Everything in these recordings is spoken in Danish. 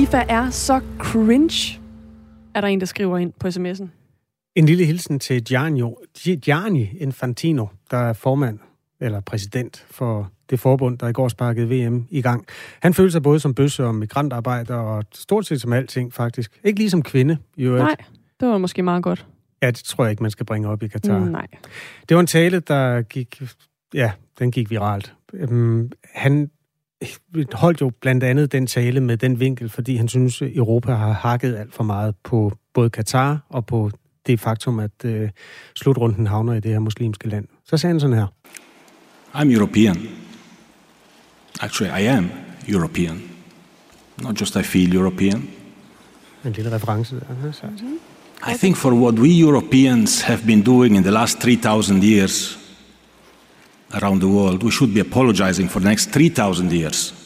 FIFA er så cringe, er der en, der skriver ind på sms'en. En lille hilsen til Gianni Infantino, der er formand eller præsident for det forbund, der i går sparkede VM i gang. Han følte sig både som bøsse og migrantarbejder, og stort set som alting faktisk. Ikke lige som kvinde. Nej, det var måske meget godt. Ja, det tror jeg ikke, man skal bringe op i Katar. Nej. Det var en tale, der gik viralt. Han holdt jo blandt andet den tale med den vinkel, fordi han synes, at Europa har hakket alt for meget på både Katar og på det faktum, at slutrunden havner i det her muslimske land. Så sagde han sådan her. I'm European. Actually, I am European. Not just I feel European. En lille reference. I think for what we Europeans have been doing in the last 3,000 years around the world, we should be apologizing for the next 3,000 years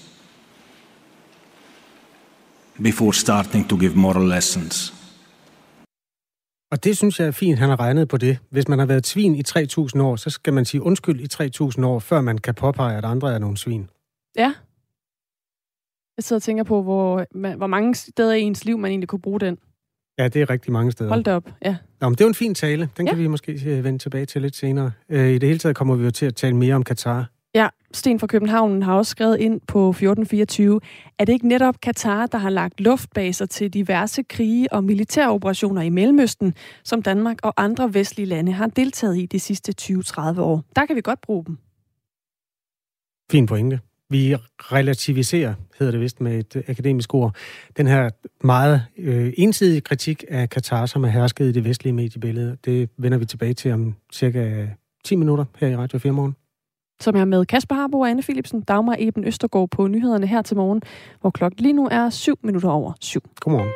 before starting to give moral lessons. Og det synes jeg er fint, han har regnet på det. Hvis man har været svin i 3.000 år, så skal man sige undskyld i 3.000 år, før man kan påpege, at andre er nogle svin. Ja. Jeg sidder og tænker på, hvor mange steder i ens liv, man egentlig kunne bruge den. Ja, det er rigtig mange steder. Hold da op, ja. Nå, men det er jo en fin tale. Den kan vi måske vende tilbage til lidt senere. I det hele taget kommer vi jo til at tale mere om Katar. Ja, Sten fra København har også skrevet ind på 1424, at det ikke netop Katar, der har lagt luftbaser til diverse krige og militæroperationer i Mellemøsten, som Danmark og andre vestlige lande har deltaget i de sidste 20-30 år. Der kan vi godt bruge dem. Fin pointe. Vi relativiserer, hedder det vist med et akademisk ord, den her meget ensidige kritik af Katar, som er hersket i det vestlige mediebillede. Det vender vi tilbage til om cirka 10 minutter her i Radio 4 Morgen. Som er med Kasper Harbo og Anne Philipsen, Dagmar Eben Østergaard på nyhederne her til morgen, hvor klokken lige nu er 7:07. Godmorgen.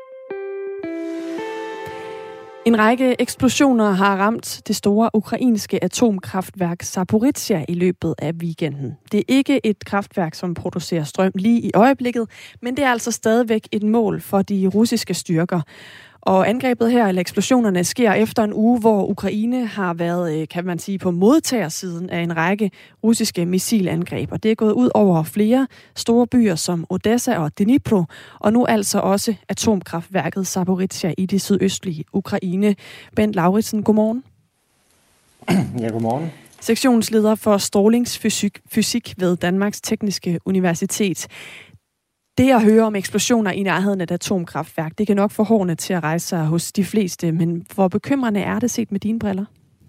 En række eksplosioner har ramt det store ukrainske atomkraftværk Zaporizhzhia i løbet af weekenden. Det er ikke et kraftværk, som producerer strøm lige i øjeblikket, men det er altså stadigvæk et mål for de russiske styrker. Og angrebet her, eller eksplosionerne, sker efter en uge, hvor Ukraine har været, kan man sige, på modtagersiden af en række russiske missilangreb. Og det er gået ud over flere store byer som Odessa og Dnipro, og nu altså også atomkraftværket Zaporizhzhia i det sydøstlige Ukraine. Bent Lauritsen, godmorgen. Ja, godmorgen. Sektionsleder for strålingsfysik ved Danmarks Tekniske Universitet. Det at høre om eksplosioner i nærheden af et atomkraftværk, det kan nok få hårene til at rejse sig hos de fleste, men hvor bekymrende er det set med dine briller?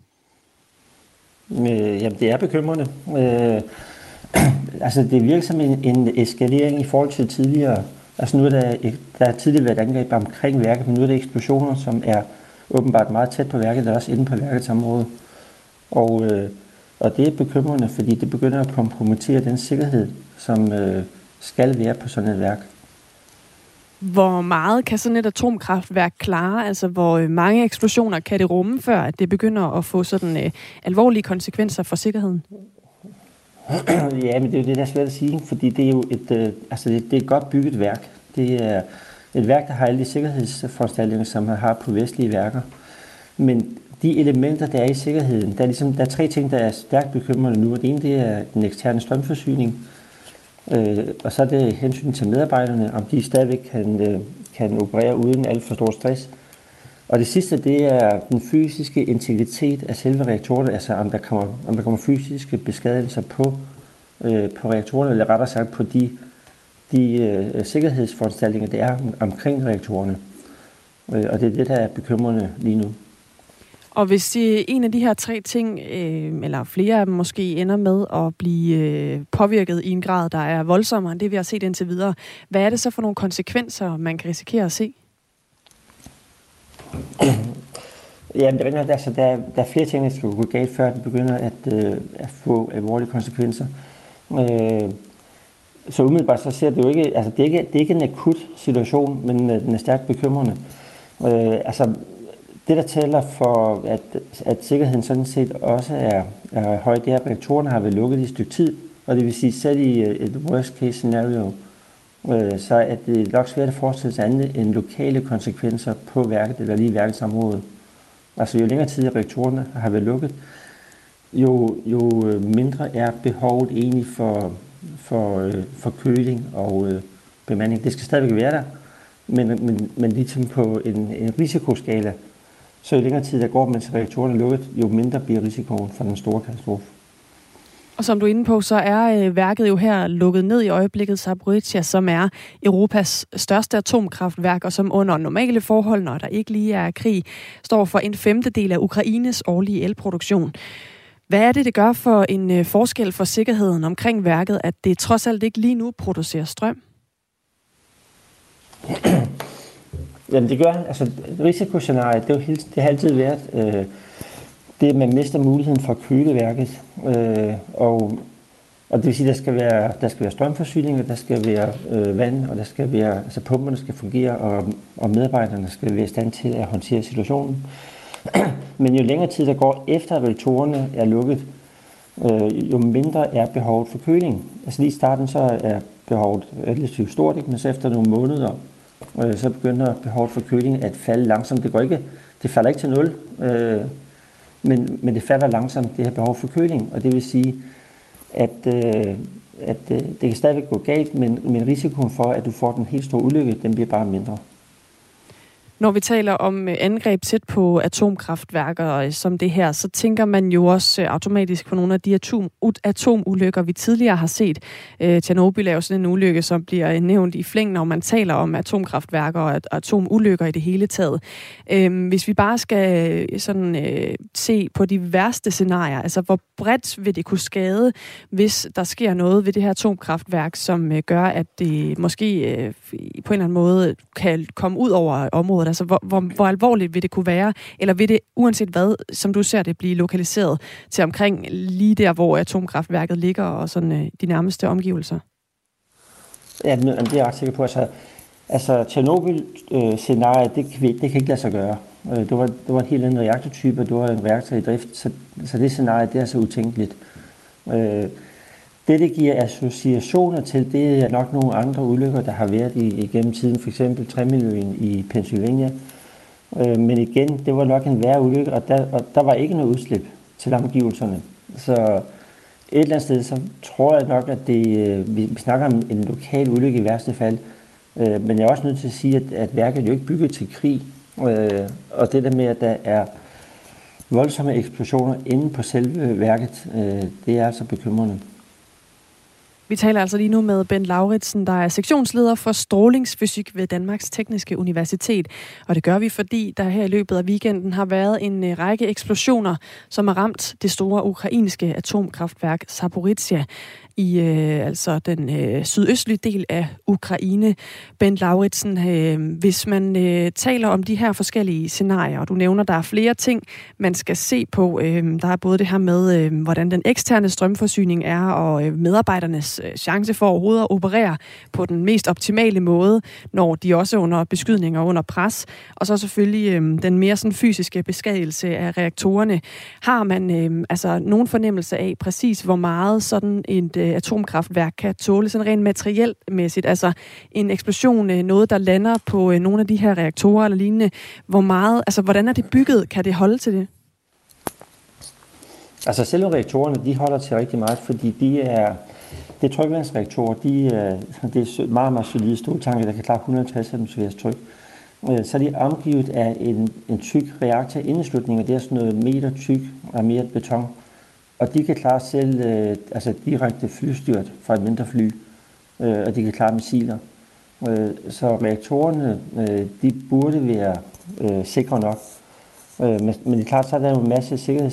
Jamen, det er bekymrende. Altså, det virker som en eskalering i forhold til tidligere. Altså, nu er der tidligere været angreb omkring værket, men nu er det eksplosioner, som er åbenbart meget tæt på værket, og også inde på værkets område. Og det er bekymrende, fordi det begynder at kompromittere den sikkerhed, som skal være på sådan et værk. Hvor meget kan sådan et atomkraftværk klare? Altså, hvor mange eksplosioner kan det rumme, før at det begynder at få sådan alvorlige konsekvenser for sikkerheden? Ja, men det er jo det, der er svært at sige, fordi det er jo det er et godt bygget værk. Det er et værk, der har alle de sikkerhedsforanstaltninger, som man har på vestlige værker. Men de elementer, der er i sikkerheden, der er tre ting, der er stærkt bekymrende nu. Og det ene, det er den eksterne strømforsyning. Og så er det hensyn til medarbejderne, om de stadigvæk kan operere uden alt for stor stress. Og det sidste, det er den fysiske integritet af selve reaktorerne, altså om der kommer fysiske beskadigelser på reaktorerne, eller rettere sagt på de sikkerhedsforanstaltninger, der er omkring reaktorerne. Og det er det, der er bekymrende lige nu. Og hvis en af de her tre ting, eller flere af dem måske ender med at blive påvirket i en grad, der er voldsommere end det, vi har set indtil videre, hvad er det så for nogle konsekvenser, man kan risikere at se? Ja, men der er flere ting, der skal gå galt, før det begynder at få alvorlige konsekvenser. Så umiddelbart så ser det jo ikke, altså det er ikke en akut situation, men den er stærkt bekymrende. Det, der taler for, at sikkerheden sådan set også er høj, det er, at reaktorerne har været lukket i et stykke tid, og det vil sige, selv i et worst case scenario, så er det nok svært at forestille sig andet end lokale konsekvenser på værket eller lige værkets område. Altså jo længere tid reaktorerne har været lukket, jo mindre er behovet egentlig for køling og bemanding. Det skal stadigvæk være der, men ligesom på en risikoskala. Så jo længere tid der går, mens reaktoren er lukket, jo mindre bliver risikoen for den store katastrofe. Og som du er inde på, så er værket jo her lukket ned i øjeblikket, Zaporizhzhia, som er Europas største atomkraftværk, og som under normale forhold, når der ikke lige er krig, står for 1/5 af Ukraines årlige elproduktion. Hvad er det gør for en forskel for sikkerheden omkring værket, at det trods alt ikke lige nu producerer strøm? Jamen det gør, altså risikoscenariet, det har altid været, det at man mister muligheden for at køle værket, og det vil sige, at der skal være strømforsyning, og der skal være vand, og der skal være, altså pumperne skal fungere, og medarbejderne skal være i stand til at håndtere situationen. Men jo længere tid der går efter, at reaktorerne er lukket, jo mindre er behovet for køling. Altså lige i starten så er behovet relativt stort, ikke? Men så efter nogle måneder, så begynder behovet for køling at falde langsomt. Det falder ikke til 0, men det falder langsomt, det her behov for køling. Og det vil sige, at det kan stadigvæk gå galt, men risikoen for, at du får den helt store ulykke, den bliver bare mindre. Når vi taler om angreb tæt på atomkraftværker som det her, så tænker man jo også automatisk på nogle af de atomulykker, vi tidligere har set. Tjernobyl er jo sådan en ulykke, som bliver nævnt i flæng, når man taler om atomkraftværker og atomulykker i det hele taget. Hvis vi bare skal se på de værste scenarier, altså hvor bredt vil det kunne skade, hvis der sker noget ved det her atomkraftværk, som gør, at det måske på en eller anden måde kan komme ud over området. Altså, hvor alvorligt vil det kunne være? Eller vil det, uanset hvad, som du ser det, blive lokaliseret til omkring lige der, hvor atomkraftværket ligger, og sådan de nærmeste omgivelser? Ja, det er jeg ret sikker på. Altså Tjernobyl-scenariet, det kan ikke lade sig gøre. Det var en helt anden reaktortype, og det var en reaktor i drift, så det scenarie, det er så utænkeligt. Det giver associationer til, det er nok nogle andre ulykker, der har været igennem tiden, f.eks. Tremiløen i Pennsylvania. Men igen, det var nok en værre ulykke, og der var ikke noget udslip til omgivelserne. Så et eller andet sted, så tror jeg nok, at vi snakker om en lokal ulykke i værste fald. Men jeg er også nødt til at sige, at værket er jo ikke bygget til krig. Og det der med, at der er voldsomme eksplosioner inde på selve værket, det er altså bekymrende. Vi taler altså lige nu med Bent Lauritsen, der er sektionsleder for strålingsfysik ved Danmarks Tekniske Universitet. Og det gør vi, fordi der her i løbet af weekenden har været en række eksplosioner, som har ramt det store ukrainske atomkraftværk Zaporizhzhia i altså den sydøstlige del af Ukraine. Bent Lauritsen, hvis man taler om de her forskellige scenarier, og du nævner, der er flere ting, man skal se på. Der er både det her med, hvordan den eksterne strømforsyning er, og medarbejdernes chance for overhovedet at operere på den mest optimale måde, når de også er under beskydning og under pres. Og så selvfølgelig den mere sådan fysiske beskadigelse af reaktorerne. Har man nogen fornemmelse af præcis, hvor meget sådan et atomkraftværk kan tåle, sådan rent materielmæssigt? Altså en eksplosion, noget der lander på nogle af de her reaktorer eller lignende. Hvor meget, altså hvordan er det bygget? Kan det holde til det? Altså selve reaktorerne, de holder til rigtig meget, fordi det er trykvandsreaktorer, det er meget, meget solide ståltanke, der kan klare 150 atmosfæres tryk. Så er de omgivet af en tyk reaktorindeslutning, og det er sådan noget meter tyk armeret beton. Og de kan klare selv direkte flystyrt fra et mindre fly, og de kan klare missiler. Så reaktorerne, de burde være sikre nok. Men det er klart, så er der jo en masse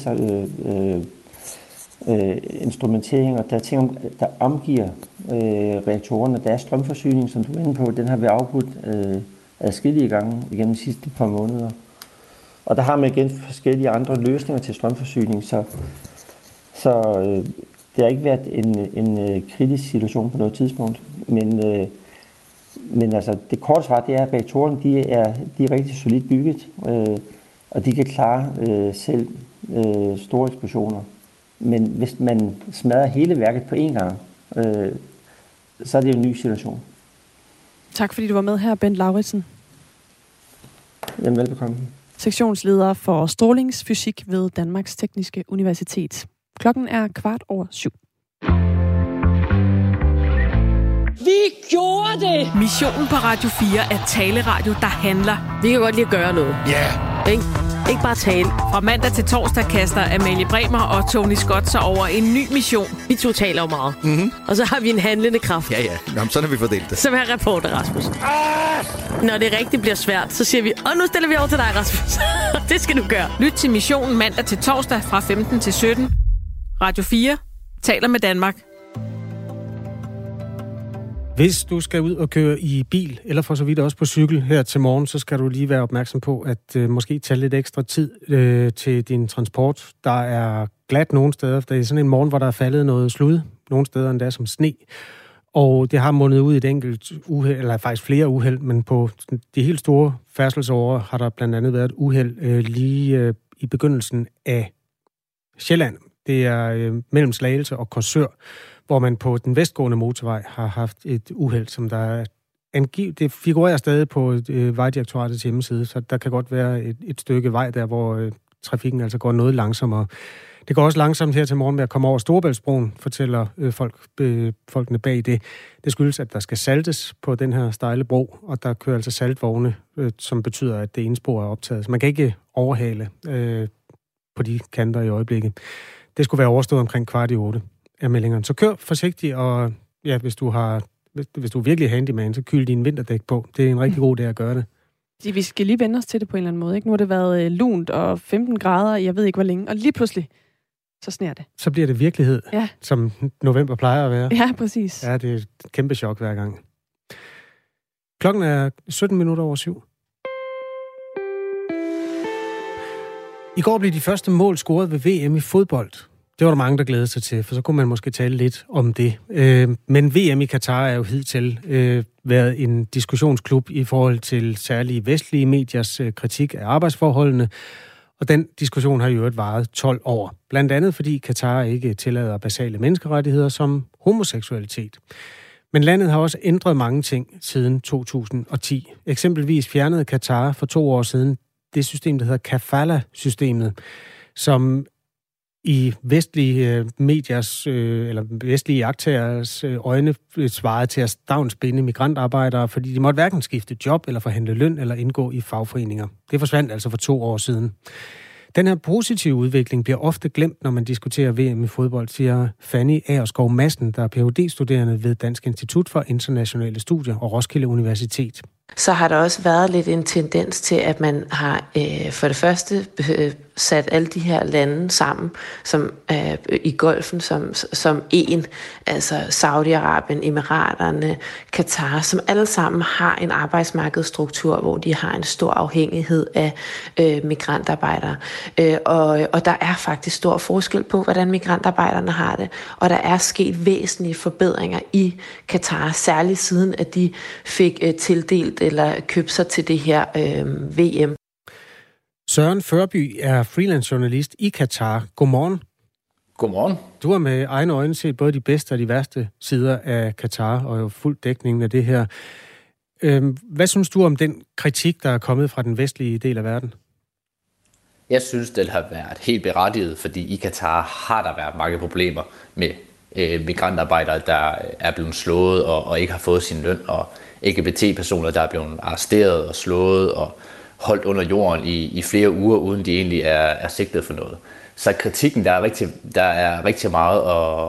sikkerhedsinstrumentering, og der er ting, der omgiver reaktorerne. Der er strømforsyning, som du er inde på, den har været afbrudt adskillige gange igennem de sidste par måneder. Og der har man igen forskellige andre løsninger til strømforsyning, så det har ikke været en kritisk situation på noget tidspunkt. Men altså, det korte svar, det er, at reaktorerne, de er rigtig solidt bygget, og de kan klare selv store eksplosioner. Men hvis man smadrer hele værket på én gang, så er det jo en ny situation. Tak fordi du var med her, Bent Lauritsen. Jamen, velbekomme. Sektionsleder for strålingsfysik ved Danmarks Tekniske Universitet. Klokken er 7:15. Vi Vi gjorde det! Missionen på Radio 4 er taleradio, der handler. Vi kan godt lide at gøre noget. Ja! Yeah. Ikke bare tale. Fra mandag til torsdag kaster Amalie Bremer og Tony Scott sig over en ny mission. Vi to taler jo meget. Mm-hmm. Og så har vi en handlende kraft. Ja. Jamen, sådan har vi fordelt det. Som er reporter, Rasmus. Når det rigtig bliver svært, så siger vi, nu stiller vi over til dig, Rasmus. Det skal du gøre. Lyt til missionen mandag til torsdag fra 15 til 17. Radio 4 taler med Danmark. Hvis du skal ud og køre i bil, eller for så vidt også på cykel her til morgen, så skal du lige være opmærksom på, at måske tage lidt ekstra tid til din transport. Der er glat nogle steder. Det er sådan en morgen, hvor der er faldet noget slud. Nogle steder endda som sne. Og det har mundet ud i et enkelt uheld, eller faktisk flere uheld, men på de helt store færdselsårer har der blandt andet været et uheld lige i begyndelsen af Sjælland. Det er mellem Slagelse og Korsør, hvor man på den vestgående motorvej har haft et uheld, som der er det figurerer stadig på Vejdirektoratets hjemmeside, så der kan godt være et stykke vej der, hvor trafikken altså går noget langsommere. Det går også langsomt her til morgen med at komme over Storebæltsbroen, fortæller folkene bag det. Det skyldes, at der skal saltes på den her stejle bro, og der kører altså saltvogne, som betyder, at det ene spor er optaget. Så man kan ikke overhale på de kanter i øjeblikket. Det skulle være overstået omkring 7:15 af meldingerne. Så kør forsigtigt, og ja, hvis du er virkelig handyman, så kyl din vinterdæk på. Det er en rigtig god idé at gøre det. Vi skal lige vende os til det på en eller anden måde. Ikke? Nu har det været lunt og 15 grader, jeg ved ikke hvor længe, og lige pludselig, så sner det. Så bliver det virkelighed, ja. Som november plejer at være. Ja, præcis. Ja, det er et kæmpe chok hver gang. Klokken er 7:17. I går blev de første mål scoret ved VM i fodbold. Det var der mange, der glædede sig til, for så kunne man måske tale lidt om det. Men VM i Katar er jo hidtil været en diskussionsklub i forhold til særlige vestlige mediers kritik af arbejdsforholdene. Og den diskussion har jo øvrigt varet 12 år. Blandt andet fordi Katar ikke tillader basale menneskerettigheder som homoseksualitet. Men landet har også ændret mange ting siden 2010. Eksempelvis fjernede Katar for 2 år siden det system, der hedder Kafala-systemet, som i vestlige mediers, eller vestlige aktørers øjne svarede til at stavnsbinde migrantarbejdere, fordi de måtte hverken skifte job eller forhandle løn eller indgå i fagforeninger. Det forsvandt altså for 2 år siden. Den her positive udvikling bliver ofte glemt, når man diskuterer VM i fodbold, siger Fanny Agerskov Madsen, der er Ph.D.-studerende ved Dansk Institut for Internationale Studier og Roskilde Universitet. Så har der også været lidt en tendens til, at man har for det første sat alle de her lande sammen som i Golfen som en, altså Saudi-Arabien, Emiraterne, Katar, som alle sammen har en arbejdsmarkedsstruktur, hvor de har en stor afhængighed af migrantarbejdere. Og der er faktisk stor forskel på, hvordan migrantarbejderne har det, og der er sket væsentlige forbedringer i Katar, særligt siden at de fik tildelt eller købt sig til det her VM. Søren Førby er freelance-journalist i Katar. Godmorgen. Godmorgen. Du har med egne øjne set både de bedste og de værste sider af Katar, og jo fuld dækning af det her. Hvad synes du om den kritik, der er kommet fra den vestlige del af verden? Jeg synes, det har været helt berettiget, fordi i Katar har der været mange problemer med migrantarbejdere, der er blevet slået og ikke har fået sin løn, og LGBT-personer, der er blevet arresteret og slået og holdt under jorden i flere uger, uden de egentlig er sigtet for noget. Så kritikken, der er rigtig meget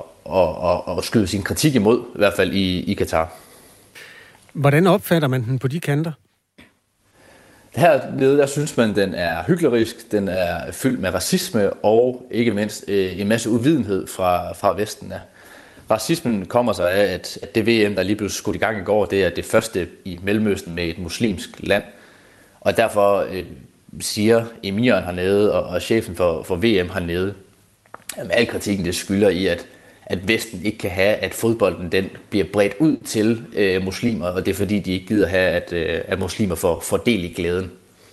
at skyde sin kritik imod, i hvert fald i Katar. Hvordan opfatter man den på de kanter? Hernede, der synes man, den er hyklerisk, den er fyldt med racisme og ikke mindst en masse uvidenhed fra Vesten af. Racismen kommer så af, at det VM, der lige blev skudt i gang i går, det er det første i Mellemøsten med et muslimsk land. Og derfor siger emiren hernede og chefen for VM hernede, at al kritikken det skylder i, at Vesten ikke kan have, at fodbolden den bliver bredt ud til muslimer, og det er fordi, de ikke gider have, at muslimer får del i glæden.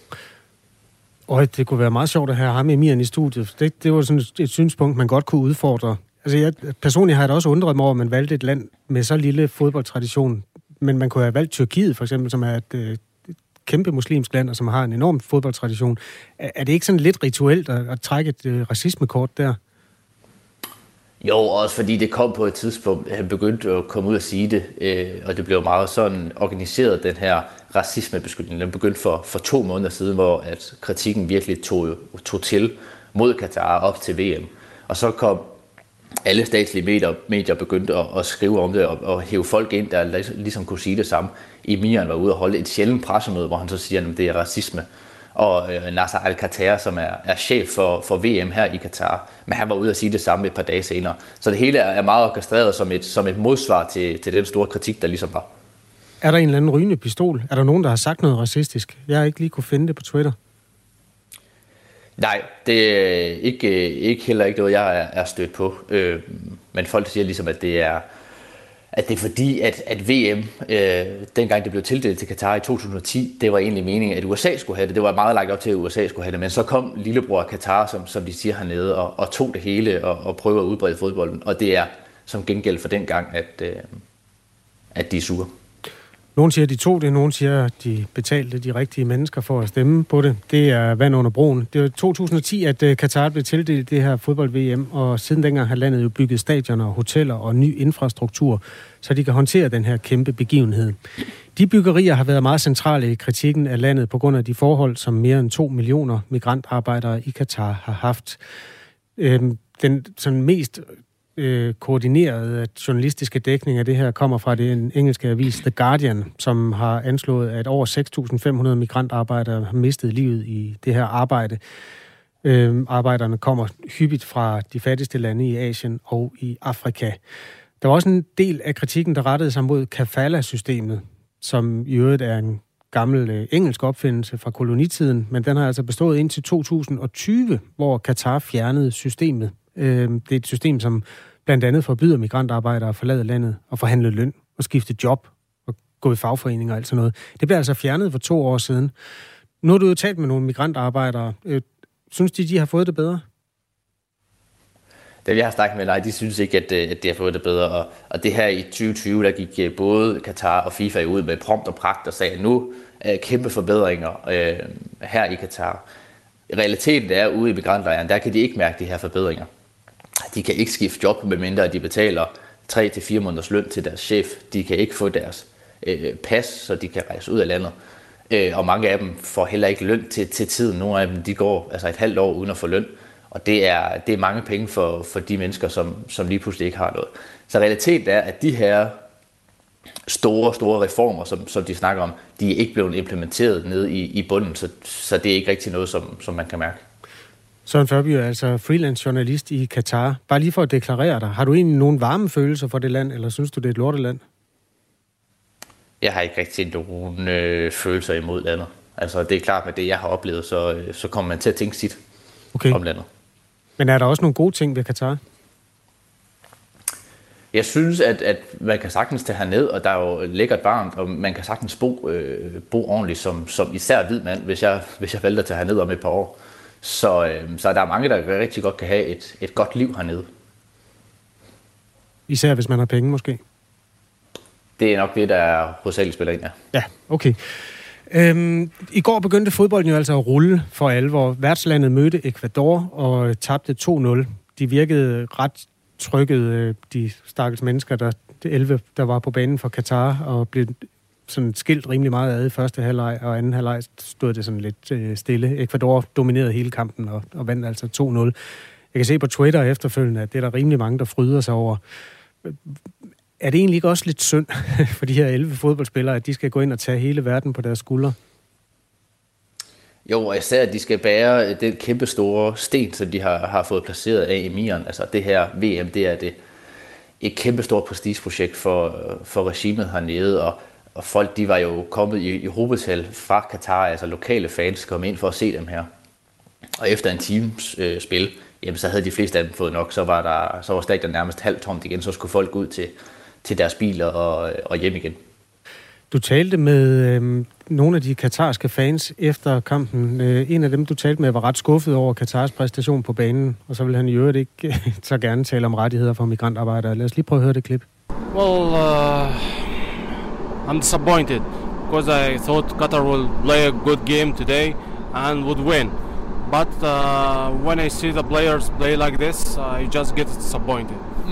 Og det kunne være meget sjovt at have ham emiren i studiet. Det var sådan et synspunkt, man godt kunne udfordre. Altså personligt har jeg da også undret mig over, at man valgte et land med så lille fodboldtradition. Men man kunne have valgt Tyrkiet, for eksempel, som er et kæmpe muslimsk land, og som har en enorm fodboldtradition. Er det ikke sådan lidt rituelt at trække et racismekort der? Jo, også fordi det kom på et tidspunkt, han begyndte at komme ud og sige det, og det blev meget sådan organiseret, den her racismebeskyldning. Den begyndte for 2 måneder siden, hvor at kritikken virkelig tog til mod Katar op til VM. Og så kom alle statslige medier begyndte at skrive om det og hæve folk ind, der ligesom kunne sige det samme. Emiren var ude og holde et sjældent pressemøde, hvor han så siger, at det er racisme. Og Nasser Al-Khater, som er chef for VM her i Katar, men han var ude og sige det samme et par dage senere. Så det hele er meget orkestreret som et modsvar til den store kritik, der ligesom var. Er der en eller anden rygende pistol? Er der nogen, der har sagt noget racistisk? Jeg har ikke lige kunne finde det på Twitter. Nej, det er heller ikke noget, jeg er stødt på. Men folk siger ligesom, at det er fordi, at VM, dengang det blev tildelt til Katar i 2010, det var egentlig meningen, at USA skulle have det. Det var meget lagt op til, at USA skulle have det. Men så kom lillebror Katar, som de siger hernede, og tog det hele og prøver at udbrede fodbolden. Og det er som gengæld for den gang, at de er sure. Nogle siger, de tog det, nogle siger, de betalte de rigtige mennesker for at stemme på det. Det er vand under broen. Det var 2010, at Katar blev tildelt det her fodbold-VM, og siden dengang har landet jo bygget stadioner, hoteller og ny infrastruktur, så de kan håndtere den her kæmpe begivenhed. De byggerier har været meget centrale i kritikken af landet på grund af de forhold, som mere end 2 millioner migrantarbejdere i Katar har haft. Den sådan mest koordinerede journalistiske dækning af det her kommer fra den engelske avis The Guardian, som har anslået, at over 6.500 migrantarbejdere har mistet livet i det her arbejde. Arbejderne kommer hyppigt fra de fattigste lande i Asien og i Afrika. Der var også en del af kritikken, der rettede sig mod kafala-systemet, som i øvrigt er en gammel engelsk opfindelse fra kolonitiden, men den har altså bestået indtil 2020, hvor Katar fjernede systemet. Det er et system, som blandt andet forbyder migrantarbejdere at forlade landet og forhandle løn og skifte job og gå i fagforeninger og alt sådan noget. Det blev altså fjernet for 2 år siden. Nu har du jo talt med nogle migrantarbejdere. Synes de har fået det bedre? Det jeg har snakket med, nej, de synes ikke, at de har fået det bedre. Og det her i 2020, der gik både Katar og FIFA ud med prompt og pragt og sagde, at nu er kæmpe forbedringer her i Katar. Realiteten er, ude i migrantlejren, der kan de ikke mærke de her forbedringer. De kan ikke skifte job, medmindre de betaler 3 til 4 måneders løn til deres chef. De kan ikke få deres pas, så de kan rejse ud af landet. Og mange af dem får heller ikke løn til tiden. Nogle af dem de går altså et halvt år uden at få løn. Og det er mange penge for de mennesker, som lige pludselig ikke har noget. Så realiteten er, at de her store reformer, som de snakker om, de er ikke blevet implementeret nede i bunden, så det er ikke rigtig noget, som man kan mærke. Søren Førby er altså freelance journalist i Katar. Bare lige for at deklarere dig, har du egentlig nogle varme følelser for det land, eller synes du, det er et lorteland? Jeg har ikke rigtig nogen følelser imod landet. Altså det er klart, med det jeg har oplevet, så kommer man til at tænke sit om landet. Men er der også nogle gode ting ved Katar? Jeg synes, at man kan sagtens tage herned, og der er jo lækkert varmt, og man kan sagtens bo ordentligt som især hvid mand, hvis jeg valgte at tage herned om et par år. Så der er mange, der rigtig godt kan have et godt liv hernede. Især hvis man har penge, måske? Det er nok det, der hovedsageligt spiller ind, ja. Ja, okay. I går begyndte fodbolden jo altså at rulle for alvor. Værtslandet mødte Ecuador og tabte 2-0. De virkede ret trykket, de stakkels mennesker, de 11, der var på banen for Katar, og blev sådan skilt rimelig meget ad i første halvleg, og anden halvleg stod det sådan lidt stille. Ecuador dominerede hele kampen og vandt altså 2-0. Jeg kan se på Twitter efterfølgende, at det er der rimelig mange, der fryder sig over. Er det egentlig ikke også lidt synd for de her 11 fodboldspillere, at de skal gå ind og tage hele verden på deres skuldre? Jo, og især at de skal bære den kæmpe store sten, som de har fået placeret af emiren. Altså det her VM, det er et kæmpe stort prestigeprojekt for regimet hernede, og folk, de var jo kommet i hovedtal fra Katar, altså lokale fans, kom ind for at se dem her. Og efter en times spil, jamen, så havde de fleste af dem fået nok, så var stadion nærmest halvtomt igen, så skulle folk ud til deres biler og hjem igen. Du talte med nogle af de katarske fans efter kampen. En af dem, du talte med, var ret skuffet over Katars præstation på banen, og så vil han i øvrigt ikke så gerne tale om rettigheder for migrantarbejdere. Lad os lige prøve at høre det klip. Well, I'm disappointed because I thought Qatar will play a good game today and would win. But when I see the players play like this, I just get disappointed.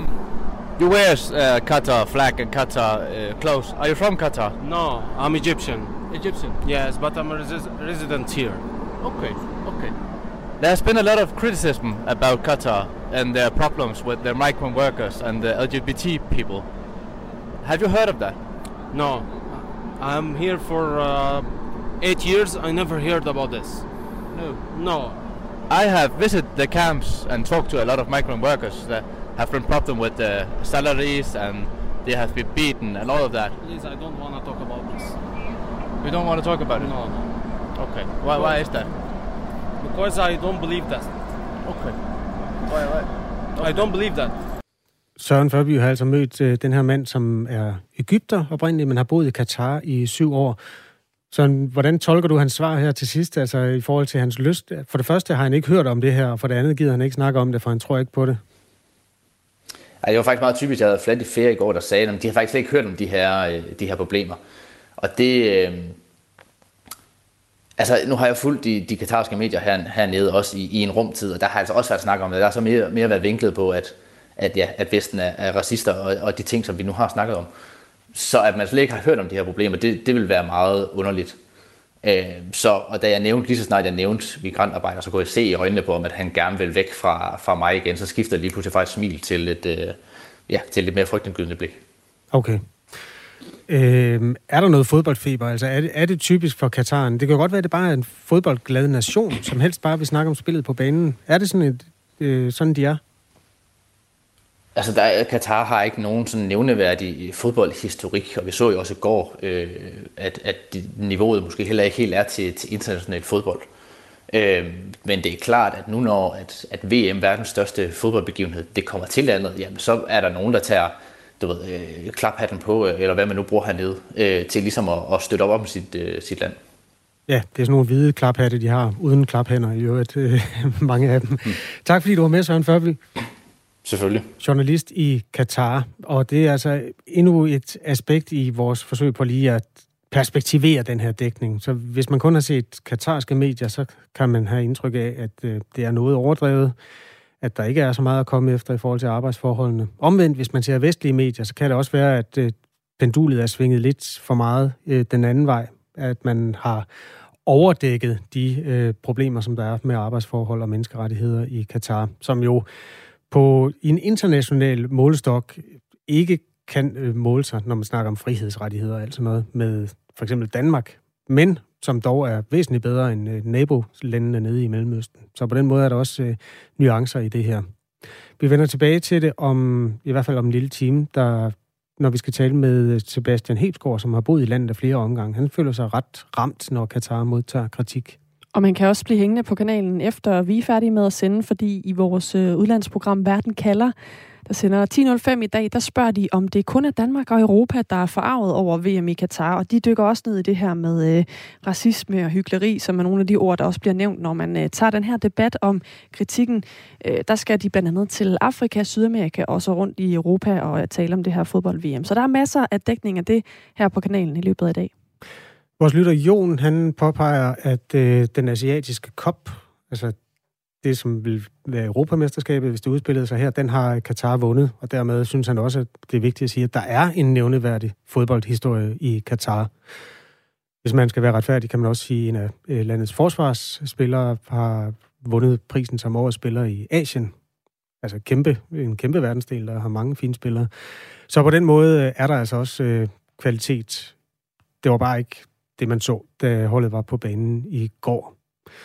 You wear Qatar flag and Qatar clothes. Are you from Qatar? No, I'm Egyptian. Egyptian? Yes, but I'm a resident here. Okay. There's been a lot of criticism about Qatar and their problems with their migrant workers and the LGBT people. Have you heard of that? No, I'm here for 8 years. I never heard about this. No. I have visited the camps and talked to a lot of migrant workers that have been problem with the salaries and they have been beaten and all of that. Please, I don't want to talk about this. You don't want to talk about it? No. Okay. Why is that? Because I don't believe that. Okay. Why? I don't believe that. Søren Førby har altså mødt den her mand, som er egypter oprindeligt, men har boet i Katar i 7 år. Så hvordan tolker du hans svar her til sidst, altså i forhold til hans lyst? For det første har han ikke hørt om det her, og for det andet gider han ikke snakke om det, for han tror ikke på det. Ej, det var faktisk meget typisk. Jeg havde Flat i Ferie i går, der sagde, at de har faktisk ikke hørt om de her problemer. Og det... Altså, nu har jeg fulgt de katarske medier hernede også i en rumtid, og der har altså også været snak om det. Der har så mere været vinklet på, at Vesten er racister, og de ting, som vi nu har snakket om. Så at man slet ikke har hørt om de her problemer, det vil være meget underligt. Og da jeg nævnte, lige så snart jeg nævnte migrantarbejdere, så kunne jeg se i øjnene på ham, at han gerne vil væk fra mig igen. Så skifter lige pludselig fra et smil til et mere frygtindgydende blik. Okay. Er der noget fodboldfeber? Altså er det typisk for Kataren? Det kan godt være, at det bare er en fodboldglad nation, som helst bare vil snakke om spillet på banen. Er det sådan de er? Altså, Katar har ikke nogen sådan nævneværdig fodboldhistorik, og vi så jo også i går, at niveauet måske heller ikke helt er til international fodbold. Men det er klart, at nu når at VM, verdens største fodboldbegivenhed, det kommer til landet, jamen, så er der nogen, der tager klaphatten på, eller hvad man nu bruger hernede, til ligesom at støtte op om sit land. Ja, det er sådan nogle hvide klaphatte, de har, uden klaphænder i øvrigt, mange af dem. Tak fordi du var med, Søren Førby. Selvfølgelig. Journalist i Katar, og det er altså endnu et aspekt i vores forsøg på lige at perspektivere den her dækning. Så hvis man kun har set katarske medier, så kan man have indtryk af, at det er noget overdrevet, at der ikke er så meget at komme efter i forhold til arbejdsforholdene. Omvendt, hvis man ser vestlige medier, så kan det også være, at pendulet er svinget lidt for meget den anden vej, at man har overdækket de problemer, som der er med arbejdsforhold og menneskerettigheder i Katar, som jo i en international målestok ikke kan måle sig, når man snakker om frihedsrettigheder og alt sådan noget, med for eksempel Danmark, men som dog er væsentligt bedre end nabolandene nede i Mellemøsten. Så på den måde er der også nuancer i det her. Vi vender tilbage til det i hvert fald om en lille time, når vi skal tale med Sebastian Hebsgaard, som har boet i landet af flere omgange. Han føler sig ret ramt, når Katar modtager kritik. Og man kan også blive hængende på kanalen efter vi er færdige med at sende, fordi i vores udlandsprogram Verden kalder, der sender 10.05 i dag, der spørger de, om det kun er Danmark og Europa, der er forarvet over VM i Katar, og de dykker også ned i det her med racisme og hykleri, som er nogle af de ord, der også bliver nævnt, når man tager den her debat om kritikken. Der skal de blandt andet til Afrika, Sydamerika og så rundt i Europa og tale om det her fodbold-VM. Så der er masser af dækning af det her på kanalen i løbet af i dag. Vores lytter Jon, han påpeger, at den asiatiske cup, altså det, som vil være Europamesterskabet, hvis det udspillede sig her, den har Katar vundet, og dermed synes han også, at det er vigtigt at sige, at der er en nævneværdig fodboldhistorie i Katar. Hvis man skal være retfærdig, kan man også sige, at en af landets forsvarsspillere har vundet prisen som årets spiller i Asien. Altså en kæmpe verdensdel, der har mange fine spillere. Så på den måde er der altså også kvalitet. Det var bare ikke det, man så, da holdet var på banen i går.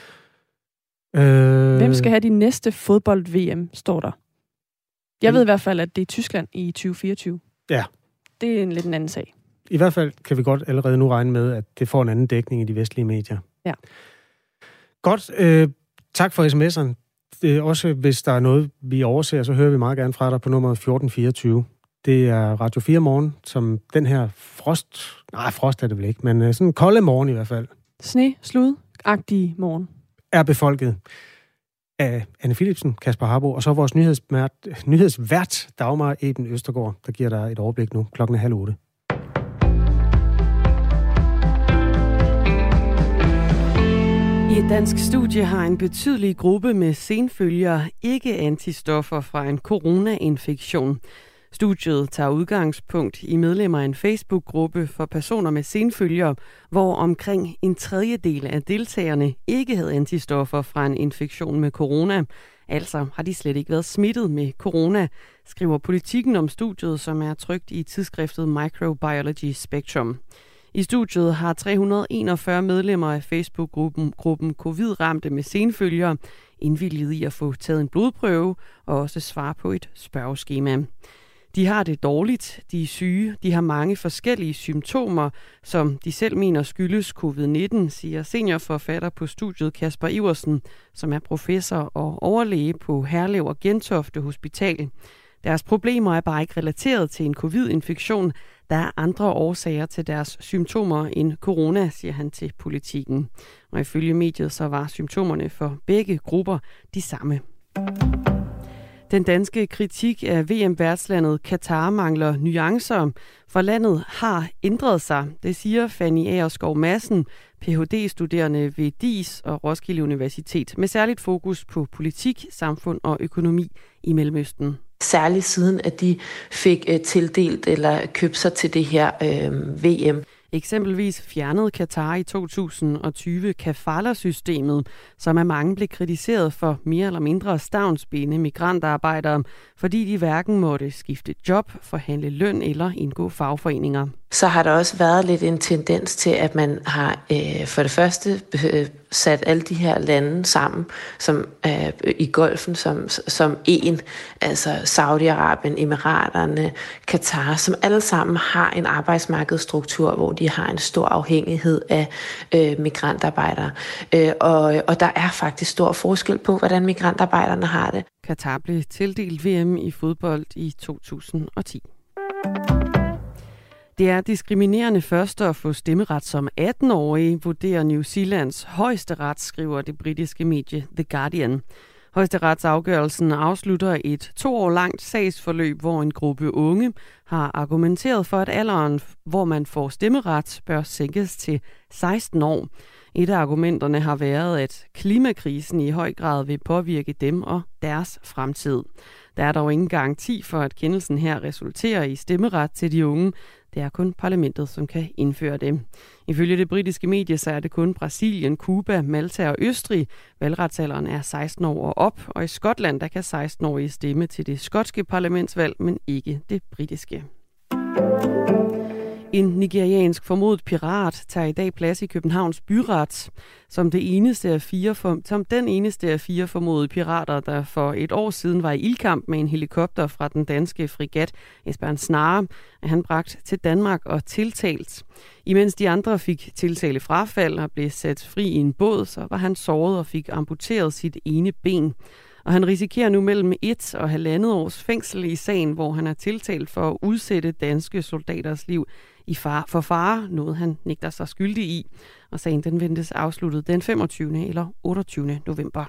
Hvem skal have de næste fodbold-VM, står der. Jeg ved i hvert fald, at det er Tyskland i 2024. Ja. Det er en lidt en anden sag. I hvert fald kan vi godt allerede nu regne med, at det får en anden dækning i de vestlige medier. Ja. Godt. Tak for sms'eren. Også hvis der er noget, vi overser, så hører vi meget gerne fra dig på nummer 1424. Det er Radio 4 morgen, som den her frost er det vel ikke, men sådan en kolde morgen i hvert fald. Slud-agtig morgen. Er befolket af Anne Philipsen, Kasper Harbo, og så vores nyhedsvært Dagmar Eben Østergaard, der giver dig et overblik nu. 7:30. I et dansk studie har en betydelig gruppe med senfølger ikke antistoffer fra en coronainfektion. Studiet tager udgangspunkt i medlemmer af en Facebook-gruppe for personer med senfølger, hvor omkring en tredjedel af deltagerne ikke havde antistoffer fra en infektion med corona. Altså har de slet ikke været smittet med corona, skriver Politikken om studiet, som er trykt i tidsskriftet Microbiology Spectrum. I studiet har 341 medlemmer af Facebook-gruppen Covid-ramte med senfølger indvilliget i at få taget en blodprøve og også svare på et spørgeskema. De har det dårligt, de er syge, de har mange forskellige symptomer, som de selv mener skyldes covid-19, siger seniorforfatter på studiet Kasper Iversen, som er professor og overlæge på Herlev og Gentofte Hospital. Deres problemer er bare ikke relateret til en covid-infektion. Der er andre årsager til deres symptomer end corona, siger han til Politikken. Og ifølge mediet så var symptomerne for begge grupper de samme. Den danske kritik af VM-værtslandet Katar mangler nuancer, for landet har ændret sig. Det siger Fanny Agerskov Madsen, Ph.D.-studerende ved DIS og Roskilde Universitet, med særligt fokus på politik, samfund og økonomi i Mellemøsten. Særligt siden, at de fik tildelt eller købt sig til det her VM. Eksempelvis fjernede Katar i 2020 kafala-systemet, som af mange blev kritiseret for mere eller mindre stavnsbinde migrantarbejdere, fordi de hverken måtte skifte job, forhandle løn eller indgå fagforeninger. Så har der også været lidt en tendens til, at man har for det første sat alle de her lande sammen som i Golfen som en, altså Saudi-Arabien, Emiraterne, Katar, som alle sammen har en arbejdsmarkedsstruktur, hvor de har en stor afhængighed af migrantarbejdere. Og der er faktisk stor forskel på, hvordan migrantarbejderne har det. Katar blev tildelt VM i fodbold i 2010. Det er diskriminerende først at få stemmeret som 18-årig, vurderer New Zealands højesteret, skriver det britiske medie The Guardian. Højesteretsafgørelsen afslutter et 2 år langt sagsforløb, hvor en gruppe unge har argumenteret for, at alderen, hvor man får stemmeret, bør sænkes til 16 år. Et af argumenterne har været, at klimakrisen i høj grad vil påvirke dem og deres fremtid. Der er dog ingen garanti for, at kendelsen her resulterer i stemmeret til de unge. Det er kun parlamentet, som kan indføre det. Ifølge det britiske medie, så er det kun Brasilien, Cuba, Malta og Østrig. Valgretsalderen er 16 år og op, og i Skotland der kan 16-årige stemme til det skotske parlamentsvalg, men ikke det britiske. En nigeriansk formodet pirat tager i dag plads i Københavns byret som den eneste af 4 formodede pirater, der for et år siden var i ildkamp med en helikopter fra den danske frigat Esbern Snare, er han bragt til Danmark og tiltalt. Imens de andre fik tiltale frafald og blev sat fri i en båd, så var han såret og fik amputeret sit ene ben. Og han risikerer nu mellem 1 og 1,5 års fængsel i sagen, hvor han er tiltalt for at udsætte danske soldaters liv for fare, noget han nægter sig skyldig i. Og sagen den ventes afsluttet den 25. eller 28. november.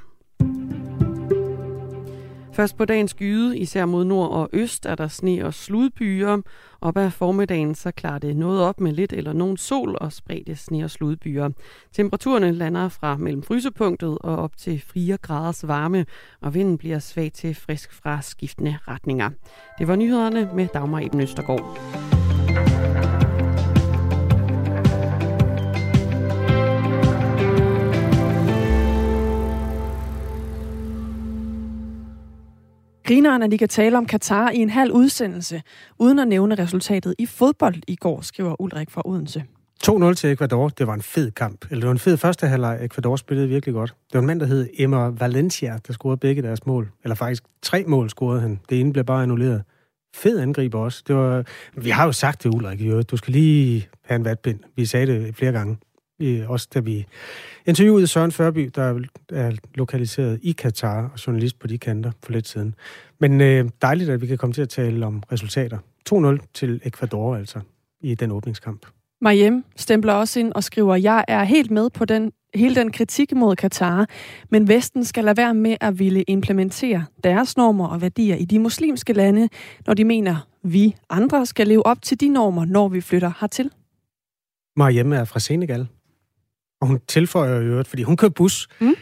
Først på dagens skyde, især mod nord og øst, er der sne og sludbyer. Op ad formiddagen så klarer det noget op med lidt eller nogen sol og spredte sne og sludbyer. Temperaturen lander fra mellem frysepunktet og op til 4 graders varme, og vinden bliver svag til frisk fra skiftende retninger. Det var nyhederne med Dagmar Eben Østergaard. Grineren, at de kan tale om Katar i en halv udsendelse, uden at nævne resultatet i fodbold i går, skriver Ulrik fra Odense. 2-0 til Ecuador. Det var en fed kamp. Eller det var en fed første halvleg. Ecuador spillede virkelig godt. Det var en mand, der hed Emma Valencia, der scorede begge deres mål. Eller faktisk 3 mål scorede han. Det ene blev bare annulleret. Fed angriber også. Det var... Vi har jo sagt det, Ulrik. Du skal lige have en vatpind. Vi sagde det flere gange. Også da vi interviewede Søren Førby, der er lokaliseret i Katar og journalist på de kanter for lidt siden. Men dejligt, at vi kan komme til at tale om resultater. 2-0 til Ecuador altså i den åbningskamp. Mariem stempler også ind og skriver, jeg er helt med på hele den kritik mod Katar, men Vesten skal lade være med at ville implementere deres normer og værdier i de muslimske lande, når de mener, vi andre skal leve op til de normer, når vi flytter hertil. Mariem er fra Senegal. Og hun tilføjer jo, fordi hun kører bus,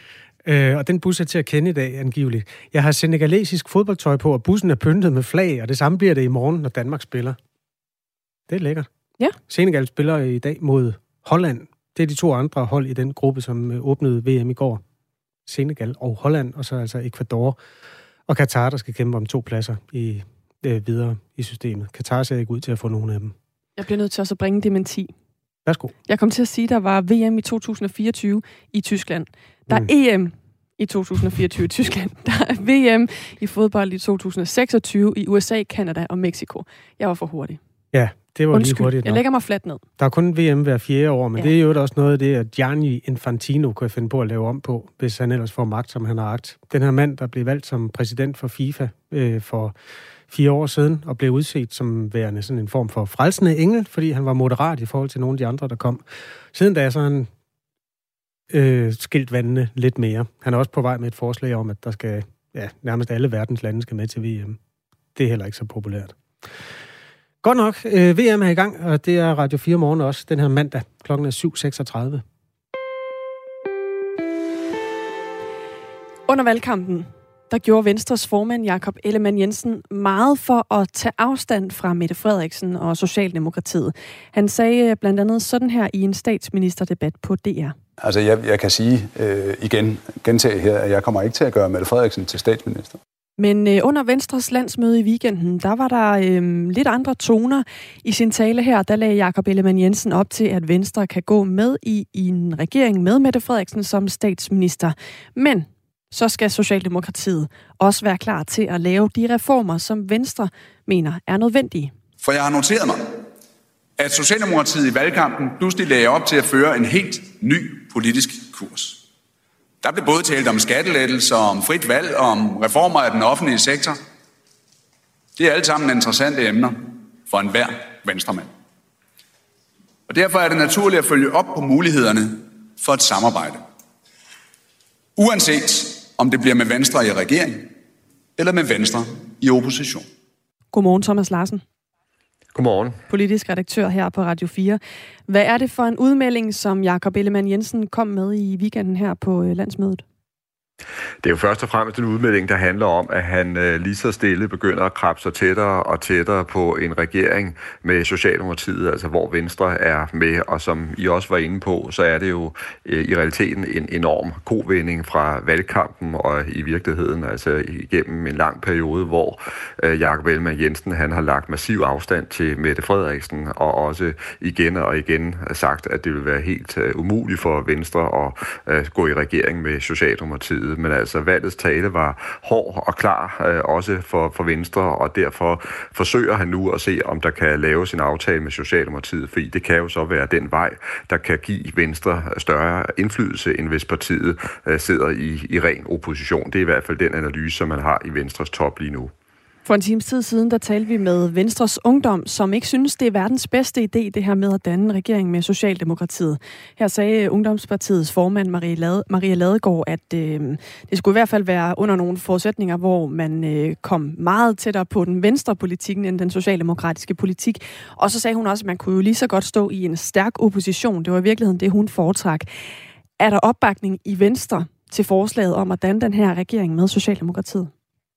Og den bus er til at kende i dag, angiveligt. Jeg har senegalesisk fodboldtøj på, og bussen er pyntet med flag, og det samme bliver det i morgen, når Danmark spiller. Det er lækkert. Ja. Senegal spiller i dag mod Holland. Det er de 2 andre hold i den gruppe, som åbnede VM i går. Senegal og Holland, og så altså Ecuador og Katar, der skal kæmpe om 2 pladser videre i systemet. Katar ser ikke ud til at få nogen af dem. Jeg bliver nødt til også at bringe dementi. Værsgo. Jeg kom til at sige, at der var VM i 2024 i Tyskland. Der er EM i 2024 i Tyskland. Der er VM i fodbold i 2026 i USA, Canada og Mexico. Jeg var for hurtig. Ja, det var lige hurtigt nok. Jeg lægger mig fladt ned. Der er kun VM hver 4. år, men det er jo også noget af det, at Gianni Infantino kan finde på at lave om på, hvis han ellers får magt, som han har agt. Den her mand, der blev valgt som præsident for FIFA for 4 år siden, og blev udset som værende sådan en form for frelsende engel, fordi han var moderat i forhold til nogle af de andre, der kom. Siden da er så han skilt vandene lidt mere. Han er også på vej med et forslag om, at der skal, nærmest alle verdens lande skal med til VM. Det er heller ikke så populært. Godt nok. VM er i gang, og det er Radio 4 morgen også, den her mandag. Klokken er 7.36. Under valgkampen, der gjorde Venstres formand Jakob Ellemann-Jensen meget for at tage afstand fra Mette Frederiksen og Socialdemokratiet. Han sagde blandt andet sådan her i en statsministerdebat på DR. Altså jeg kan sige gentage her, at jeg kommer ikke til at gøre Mette Frederiksen til statsminister. Men under Venstres landsmøde i weekenden, der var der lidt andre toner i sin tale her. Der lagde Jakob Ellemann-Jensen op til, at Venstre kan gå med i en regering med Mette Frederiksen som statsminister. Men så skal Socialdemokratiet også være klar til at lave de reformer, som Venstre mener er nødvendige. For jeg har noteret mig, at Socialdemokratiet i valgkampen pludselig lagde op til at føre en helt ny politisk kurs. Der blev både talt om skattelettelser, om frit valg og om reformer af den offentlige sektor. Det er alle sammen interessante emner for enhver venstremand. Og derfor er det naturligt at følge op på mulighederne for et samarbejde. Uanset om det bliver med Venstre i regering eller med Venstre i opposition. Godmorgen, Thomas Larsen. Godmorgen. Politisk redaktør her på Radio 4. Hvad er det for en udmelding, som Jakob Ellemann-Jensen kom med i weekenden her på landsmødet? Det er jo først og fremmest en udmelding, der handler om, at han lige så stille begynder at krabbe sig tættere og tættere på en regering med Socialdemokratiet, altså hvor Venstre er med, og som I også var inde på, så er det jo i realiteten en enorm kovending fra valgkampen og i virkeligheden altså igennem en lang periode, hvor Jakob Ellemann-Jensen han har lagt massiv afstand til Mette Frederiksen og også igen og igen sagt, at det vil være helt umuligt for Venstre at gå i regering med Socialdemokratiet. Men altså valgets tale var hård og klar, også for Venstre, og derfor forsøger han nu at se, om der kan laves en aftale med Socialdemokratiet, fordi det kan jo så være den vej, der kan give Venstre større indflydelse, end hvis partiet sidder i ren opposition. Det er i hvert fald den analyse, som man har i Venstres top lige nu. For en times tid siden, der talte vi med Venstres Ungdom, som ikke synes, det er verdens bedste idé, det her med at danne en regering med Socialdemokratiet. Her sagde Ungdomspartiets formand Maria Ladegaard, at det skulle i hvert fald være under nogle forudsætninger, hvor man kom meget tættere på den venstre politikken end den socialdemokratiske politik. Og så sagde hun også, at man kunne jo lige så godt stå i en stærk opposition. Det var i virkeligheden det, hun foretrak. Er der opbakning i Venstre til forslaget om at danne den her regering med Socialdemokratiet?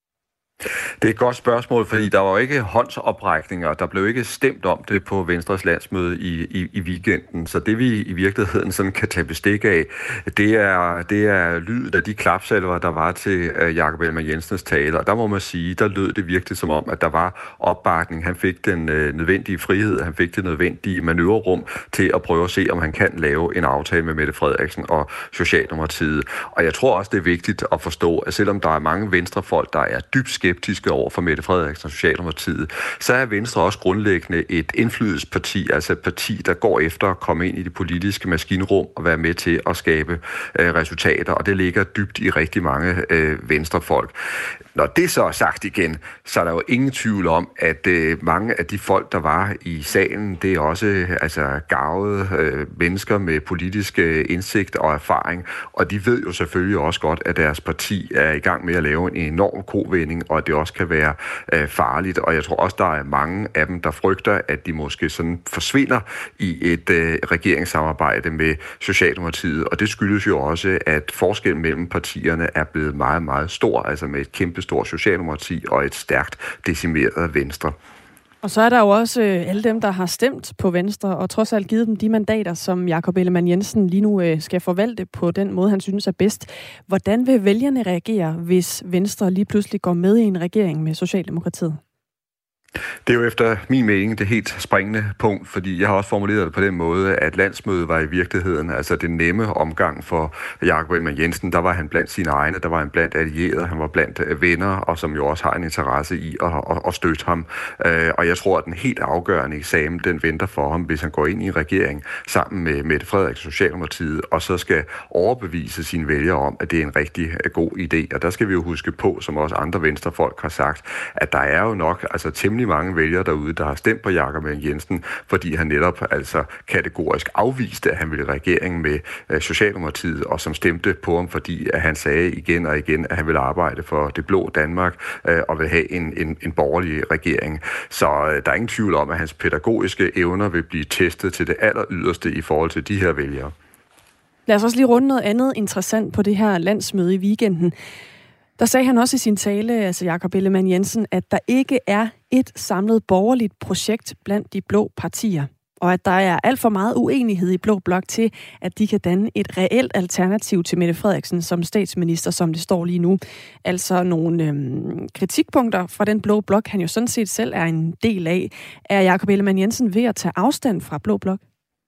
Det er et godt spørgsmål, fordi der var jo ikke håndsoprækninger, der blev ikke stemt om det på Venstres landsmøde i weekenden. Så det vi i virkeligheden sådan kan tage bestik af, det er lydet af de klapsalver, der var til Jakob Ellemann-Jensens tale. Og der må man sige, der lød det virkelig som om, at der var opbakning. Han fik den nødvendige frihed, han fik det nødvendige manøvrerum til at prøve at se, om han kan lave en aftale med Mette Frederiksen og Socialdemokratiet. Og jeg tror også, det er vigtigt at forstå, at selvom der er mange venstrefolk, der er dybt skeptiske over for Mette Frederiksen og Socialdemokratiet, så er Venstre også grundlæggende et indflydelsesparti, altså et parti, der går efter at komme ind i det politiske maskinrum og være med til at skabe resultater, og det ligger dybt i rigtig mange venstrefolk. Når det så er sagt igen, så er der jo ingen tvivl om, at mange af de folk, der var i salen, det er også garvede mennesker med politisk indsigt og erfaring, og de ved jo selvfølgelig også godt, at deres parti er i gang med at lave en enorm kovending og at det også kan være farligt. Og jeg tror også, der er mange af dem, der frygter, at de måske sådan forsvinder i et regeringssamarbejde med Socialdemokratiet. Og det skyldes jo også, at forskellen mellem partierne er blevet meget, meget stor, altså med et kæmpestort Socialdemokrati og et stærkt decimeret Venstre. Og så er der jo også alle dem, der har stemt på Venstre, og trods alt givet dem de mandater, som Jakob Ellemann-Jensen lige nu skal forvalte på den måde, han synes er bedst. Hvordan vil vælgerne reagere, hvis Venstre lige pludselig går med i en regering med Socialdemokratiet? Det er jo efter min mening det helt springende punkt, fordi jeg har også formuleret det på den måde, at landsmødet var i virkeligheden altså den nemme omgang for Jakob Ellemann-Jensen. Der var han blandt sine egne, der var han blandt allierede, han var blandt venner, og som jo også har en interesse i at støtte ham. Og jeg tror, at den helt afgørende eksamen, den venter for ham, hvis han går ind i en regering sammen med Mette Frederiksen, Socialdemokratiet, og så skal overbevise sine vælgere om, at det er en rigtig god idé. Og der skal vi jo huske på, som også andre venstrefolk har sagt, at der er jo nok altså temmelig mange vælgere derude, der har stemt på Jakob Ellemann-Jensen, fordi han netop altså kategorisk afviste, at han ville i regering med Socialdemokratiet, og som stemte på ham, fordi at han sagde igen og igen, at han ville arbejde for det blå Danmark og vil have en borgerlig regering. Så der er ingen tvivl om, at hans pædagogiske evner vil blive testet til det aller yderste i forhold til de her vælgere. Lad os også lige runde noget andet interessant på det her landsmøde i weekenden. Der sagde han også i sin tale, altså Jakob Ellemann-Jensen, at der ikke er et samlet borgerligt projekt blandt de blå partier, og at der er alt for meget uenighed i blå blok til, at de kan danne et reelt alternativ til Mette Frederiksen som statsminister, som det står lige nu. Altså nogle kritikpunkter fra den blå blok, han jo sådan set selv er en del af. Er Jakob Ellemann-Jensen ved at tage afstand fra blå blok?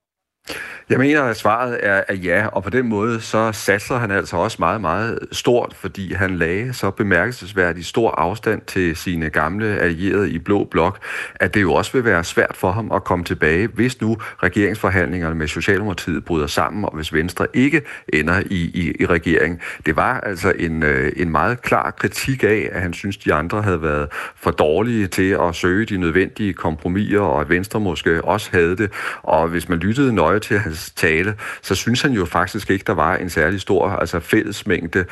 Jeg mener, at svaret er ja, og på den måde så satser han altså også meget, meget stort, fordi han lagde så bemærkelsesværdigt stor afstand til sine gamle allierede i blå blok, at det jo også vil være svært for ham at komme tilbage, hvis nu regeringsforhandlingerne med Socialdemokratiet bryder sammen, og hvis Venstre ikke ender i regering. Det var altså en meget klar kritik af, at han synes, de andre havde været for dårlige til at søge de nødvendige kompromiser, og at Venstre måske også havde det. Og hvis man lyttede nøje til hans tale, så synes han jo faktisk ikke, der var en særlig stor fællesmængde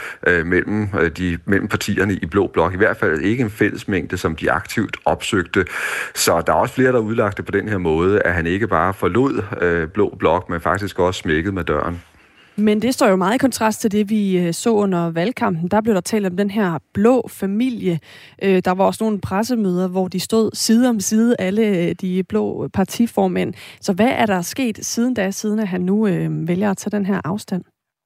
mellem partierne i blå blok. I hvert fald ikke en fællesmængde, som de aktivt opsøgte. Så der er også flere, der udlagte det på den her måde, at han ikke bare forlod blå blok, men faktisk også smækkede med døren. Men det står jo meget i kontrast til det, vi så under valgkampen. Der blev der talt om den her blå familie. Der var også nogle pressemøder, hvor de stod side om side, alle de blå partiformænd. Så hvad er der sket siden at han nu vælger at tage den her afstand?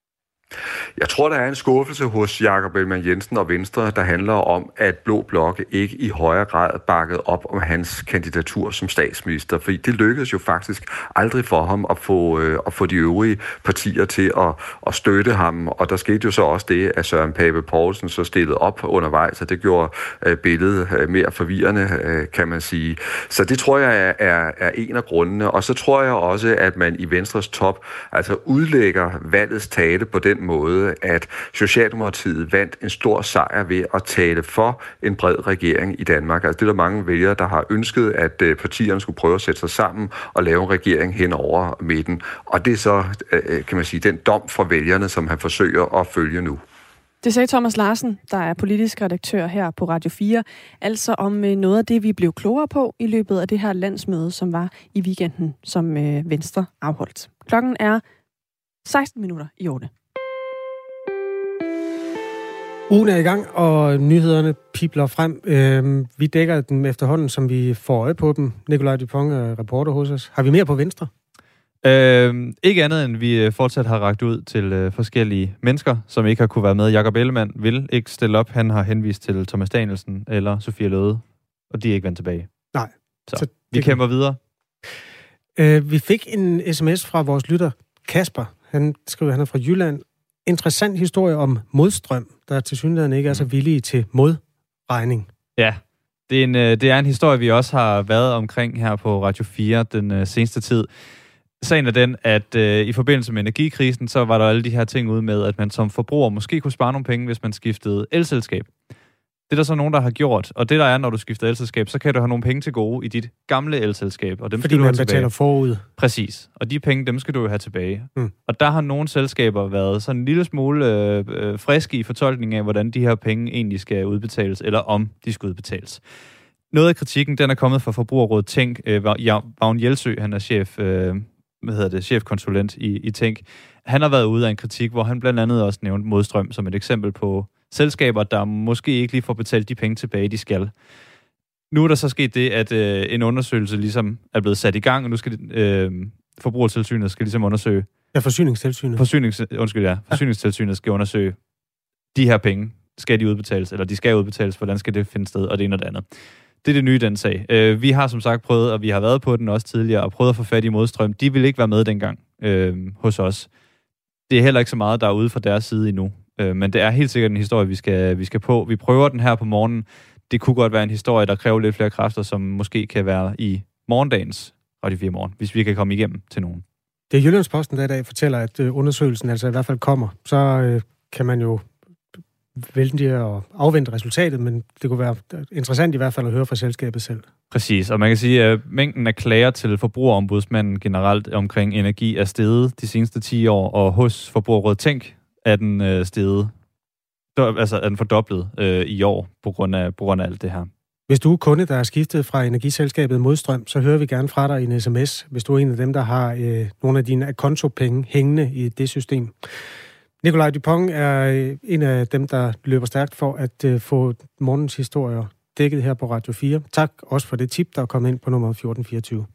Jeg tror, der er en skuffelse hos Jakob Ellemann-Jensen og Venstre, der handler om, at Blå Blok ikke i højere grad bakkede op om hans kandidatur som statsminister. Fordi det lykkedes jo faktisk aldrig for ham at få de øvrige partier til at støtte ham. Og der skete jo så også det, at Søren Pape Poulsen så stillede op undervejs, og det gjorde billedet mere forvirrende, kan man sige. Så det tror jeg er en af grundene. Og så tror jeg også, at man i Venstres top altså udlægger valgets tale på den måde, at Socialdemokratiet vandt en stor sejr ved at tale for en bred regering i Danmark. Altså det er der mange vælgere, der har ønsket, at partierne skulle prøve at sætte sig sammen og lave en regering hen over midten. Og det er så, kan man sige, den dom fra vælgerne, som han forsøger at følge nu. Det sagde Thomas Larsen, der er politisk redaktør her på Radio 4, altså om noget af det, vi blev klogere på i løbet af det her landsmøde, som var i weekenden, som Venstre afholdt. Klokken er 16 minutter i 8. Ugen er i gang, og nyhederne pibler frem. Vi dækker dem efterhånden, som vi får øje på dem. Nikolaj Dupont er reporter hos os. Har vi mere på Venstre? Ikke andet, end vi fortsat har rakt ud til forskellige mennesker, som ikke har kunne være med. Jakob Ellemann vil ikke stille op. Han har henvist til Thomas Danielsen eller Sofie Løhde, og de er ikke vendt tilbage. Nej. Så vi kæmper videre. Vi fik en sms fra vores lytter, Kasper. Han skriver, han er fra Jylland. Interessant historie om modstrøm, der tilsyneladende ikke er så villige til modregning. Ja, det er en historie, vi også har været omkring her på Radio 4 den seneste tid. Sagen er den, at i forbindelse med energikrisen, så var der alle de her ting ude med, at man som forbruger måske kunne spare nogle penge, hvis man skiftede elselskab. Det er der så nogen, der har gjort. Og det der er, når du skifter elselskab, så kan du have nogle penge til gode i dit gamle elselskab. Og dem fordi man betaler forud. Præcis. Og de penge, dem skal du jo have tilbage. Og der har nogle selskaber været sådan en lille smule friske i fortolkningen af, hvordan de her penge egentlig skal udbetales, eller om de skal udbetales. Noget af kritikken, den er kommet fra Forbrugerrådet Tænk. Vagn Jelsø, han er chefkonsulent i Tænk. Han har været ude af en kritik, hvor han blandt andet også nævnte Modstrøm som et eksempel på selskaber, der måske ikke lige får betalt de penge tilbage, de skal. Nu er der så sket det, at en undersøgelse ligesom er blevet sat i gang, og nu skal Forbrugertilsynet skal ligesom undersøge... Ja, Forsyningstilsynet. Forsyningstilsynet skal undersøge de her penge. Skal de udbetales, eller de skal udbetales, hvordan skal det finde sted, og det ene og det andet. Det er det nye, den sag. Vi har som sagt prøvet, og vi har været på den også tidligere, og prøvet at få fat i Modstrøm. De vil ikke være med dengang hos os. Det er heller ikke så meget, der er ude fra deres side endnu. Men det er helt sikkert en historie, vi skal på. Vi prøver den her på morgenen. Det kunne godt være en historie, der kræver lidt flere kræfter, som måske kan være i morgendagens Radio 4 Morgen, hvis vi kan komme igennem til nogen. Det er Jyllandsposten, der i dag fortæller, at undersøgelsen altså i hvert fald kommer. Så kan man jo vælge at afvente resultatet, men det kunne være interessant i hvert fald at høre fra selskabet selv. Præcis, og man kan sige, at mængden af klager til Forbrugerombudsmanden generelt omkring energi er steget de seneste 10 år, og hos Forbrugerrådet Tænk er den steget, altså er den fordoblet i år på grund af alt det her. Hvis du er kunde, der er skiftet fra energiselskabet Modstrøm, så hører vi gerne fra dig i en sms, hvis du er en af dem, der har nogle af dine kontopenge hængende i det system. Nikolaj Dupont er en af dem, der løber stærkt for at få morgens historier dækket her på Radio 4. Tak også for det tip, der er kommet ind på nummer 1424.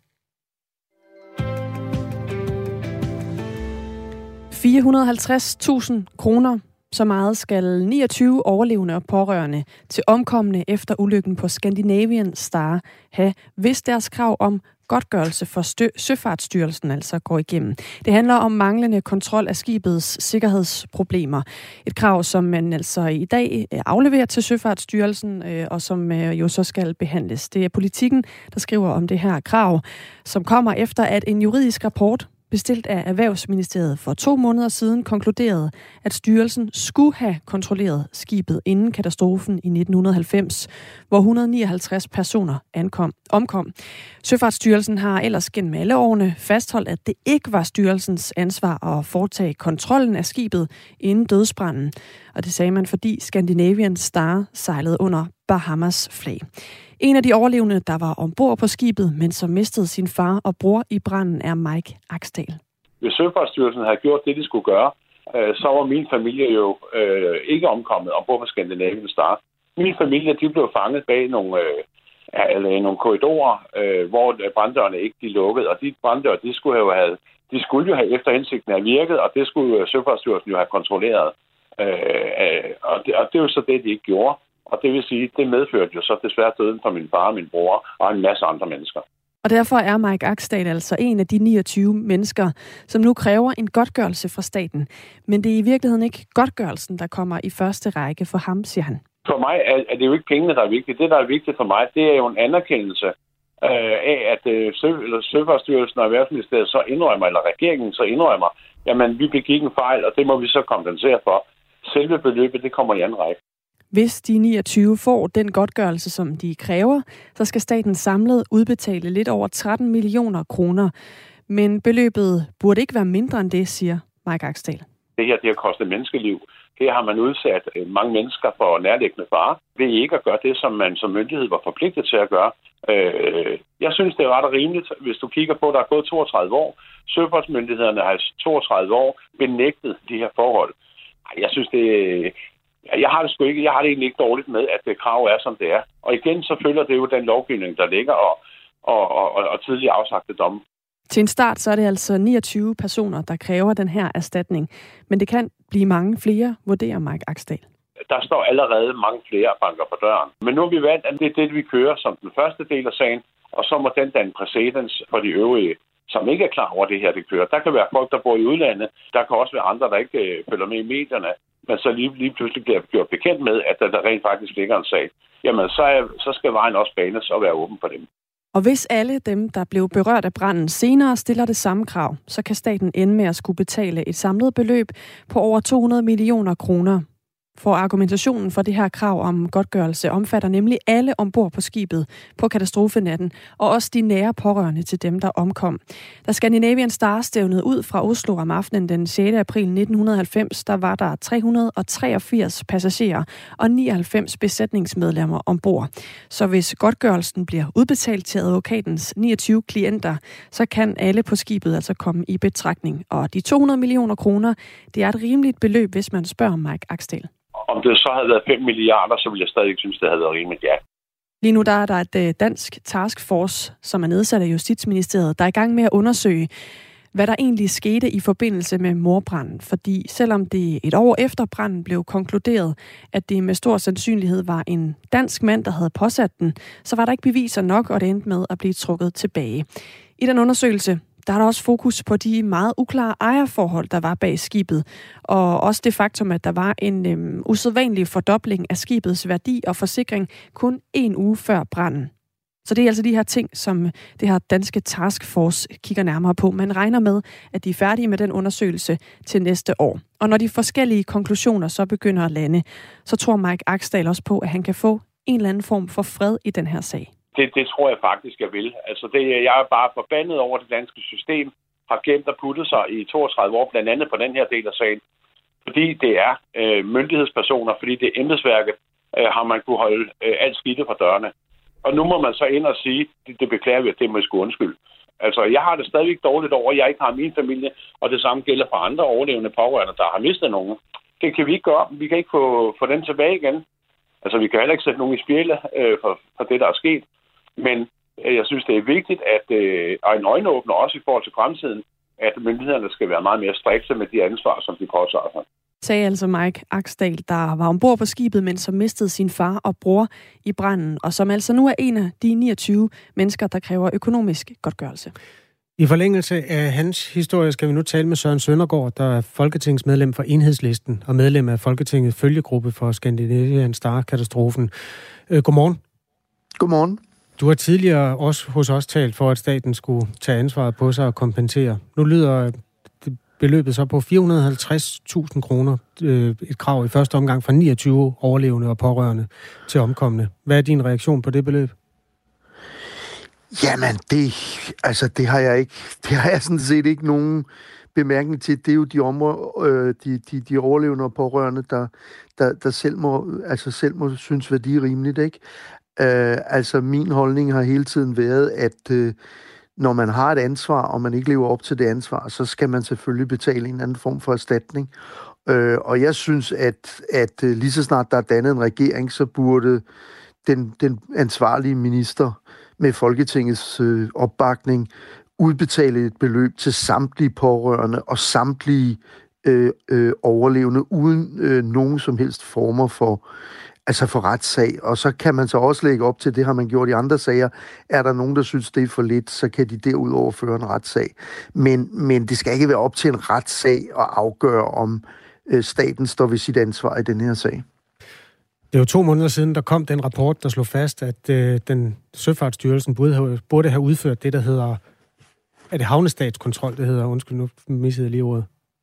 450.000 kroner. Så meget skal 29 overlevende og pårørende til omkomne efter ulykken på Scandinavian Star have, hvis deres krav om godtgørelse for Søfartsstyrelsen altså går igennem. Det handler om manglende kontrol af skibets sikkerhedsproblemer. Et krav, som man altså i dag afleverer til Søfartsstyrelsen, og som jo så skal behandles. Det er Politikken, der skriver om det her krav, som kommer efter, at en juridisk rapport bestilt af Erhvervsministeriet for 2 måneder siden konkluderede, at styrelsen skulle have kontrolleret skibet inden katastrofen i 1990, hvor 159 personer omkom. Søfartsstyrelsen har ellers gennem alle årene fastholdt, at det ikke var styrelsens ansvar at foretage kontrollen af skibet inden dødsbranden. Og det sagde man, fordi Scandinavian Star sejlede under Bahamas flag. En af de overlevende, der var ombord på skibet, men som mistede sin far og bror i branden, er Mike Axdal. Hvis Søfartsstyrelsen havde gjort det, de skulle gøre, så var min familie jo ikke omkommet ombord på Scandinavian Star. Min familie, de blev fanget bag nogle korridorer, hvor branddørene ikke de lukkede, og de branddør, de skulle jo have efter hensigten have virket, og det skulle Søfartsstyrelsen jo have kontrolleret. Og det er jo så det, de ikke gjorde. Og det vil sige, det medførte jo så desværre døden for min far og min bror og en masse andre mennesker. Og derfor er Mike Axdal altså en af de 29 mennesker, som nu kræver en godtgørelse fra staten. Men det er i virkeligheden ikke godtgørelsen, der kommer i første række for ham, siger han. For mig er det jo ikke pengene, der er vigtigt. Det, der er vigtigt for mig, det er jo en anerkendelse af, at Søfartsstyrelsen og Erhvervsministeriet så indrømmer, eller regeringen så indrømmer, jamen vi begik en fejl, og det må vi så kompensere for. Selve beløbet, det kommer i anden række. Hvis de 29 får den godtgørelse, som de kræver, så skal staten samlet udbetale lidt over 13 millioner kroner. Men beløbet burde ikke være mindre end det, siger Mike Axdal. Det her, det har kostet menneskeliv. Her har man udsat mange mennesker for nærliggende fare ved ikke at gøre det, som man som myndighed var forpligtet til at gøre. Jeg synes, det er ret og rimeligt, hvis du kigger på, at der er gået 32 år. Søfartsmyndighederne har 32 år benægtet de her forhold. Jeg synes, jeg har det egentlig ikke dårligt med, at det krav er, som det er. Og igen, så følger det jo den lovgivning, der ligger og tidligere afsagte domme. Til en start, så er det altså 29 personer, der kræver den her erstatning. Men det kan blive mange flere, vurderer Mike Axdal. Der står allerede mange flere banker på døren. Men nu har vi valgt, at det er det, vi kører som den første del af sagen, og så må den danne præcedens for de øvrige, som ikke er klar over det her, det kører. Der kan være folk, der bor i udlandet. Der kan også være andre, der ikke følger med i medierne. Men så lige pludselig bliver gjort bekendt med, at der rent faktisk ligger en sag. Jamen, så skal vejen også banes og være åben for dem. Og hvis alle dem, der blev berørt af branden senere, stiller det samme krav, så kan staten ende med at skulle betale et samlet beløb på over 200 millioner kroner For argumentationen for det her krav om godtgørelse omfatter nemlig alle ombord på skibet på katastrofenatten, og også de nære pårørende til dem, der omkom. Da Scandinavian Star stævnede ud fra Oslo om aftenen den 6. april 1990, der var der 383 passagerer og 99 besætningsmedlemmer ombord. Så hvis godtgørelsen bliver udbetalt til advokatens 29 klienter, så kan alle på skibet altså komme i betragtning. Og de 200 millioner kroner, det er et rimeligt beløb, hvis man spørger Mike Axdal. Om det så havde været 5 milliarder, så ville jeg stadig ikke synes, det havde været rimeligt, ja. Lige nu der er der et dansk taskforce, som er nedsat af Justitsministeriet, der er i gang med at undersøge, hvad der egentlig skete i forbindelse med mordbranden. Fordi selvom det et år efter branden blev konkluderet, at det med stor sandsynlighed var en dansk mand, der havde påsat den, så var der ikke beviser nok, og det endte med at blive trukket tilbage. I den undersøgelse, der er der også fokus på de meget uklare ejerforhold, der var bag skibet, og også det faktum, at der var en usædvanlig fordobling af skibets værdi og forsikring kun 1 uge før branden. Så det er altså de her ting, som det her danske taskforce kigger nærmere på. Man regner med, at de er færdige med den undersøgelse til næste år. Og når de forskellige konklusioner så begynder at lande, så tror Mike Axdal også på, at han kan få en eller anden form for fred i den her sag. Det tror jeg faktisk, jeg vil. Altså, jeg er bare forbandet over, det danske system har gemt og puttet sig i 32 år, blandt andet på den her del af sagen. Fordi det er myndighedspersoner, fordi det er embedsværket, har man kunne holde alt skidte fra dørene. Og nu må man så ind og sige, det beklager vi, at det må jeg sgu undskylde. Altså, jeg har det stadigvæk dårligt over, at jeg ikke har min familie, og det samme gælder for andre overlevende pårørende, der har mistet nogen. Det kan vi ikke gøre. Vi kan ikke få den tilbage igen. Altså, vi kan heller ikke sætte nogen i spjælde for det, der er sket. Men jeg synes, det er vigtigt, at en øjenåbner også i forhold til fremtiden, at myndighederne skal være meget mere strikse med de ansvar, som de påtager sig. Sagde altså Mike Axdal, der var ombord på skibet, men som mistede sin far og bror i branden, og som altså nu er en af de 29 mennesker, der kræver økonomisk godtgørelse. I forlængelse af hans historie skal vi nu tale med Søren Søndergaard, der er folketingsmedlem for Enhedslisten og medlem af Folketingets følgegruppe for Scandinavian Star-katastrofen. Godmorgen. Godmorgen. Du har tidligere også hos os talt for, at staten skulle tage ansvaret på sig og kompensere. Nu lyder beløbet så på 450.000 kroner, et krav i første omgang fra 29 overlevende og pårørende til omkomne. Hvad er din reaktion på det beløb? Jamen, det har jeg sådan set ikke nogen bemærkning til. Det er jo de overlevende og pårørende, der selv må synes, hvad de er rimeligt, ikke? Min holdning har hele tiden været, at når man har et ansvar, og man ikke lever op til det ansvar, så skal man selvfølgelig betale en anden form for erstatning. Og jeg synes, at lige så snart der er dannet en regering, så burde den ansvarlige minister med Folketingets opbakning udbetale et beløb til samtlige pårørende og samtlige overlevende, uden nogen som helst former for retssag. Og så kan man så også lægge op til, det har man gjort i andre sager. Er der nogen, der synes, det er for lidt, så kan de derudover føre en retssag. Men det skal ikke være op til en retssag at afgøre, om staten står ved sit ansvar i den her sag. Det var 2 måneder siden, der kom den rapport, der slog fast, at den Søfartsstyrelsen burde have udført det, der hedder... Er det havnestatskontrol, det hedder? Undskyld, nu missede jeg lige ordet.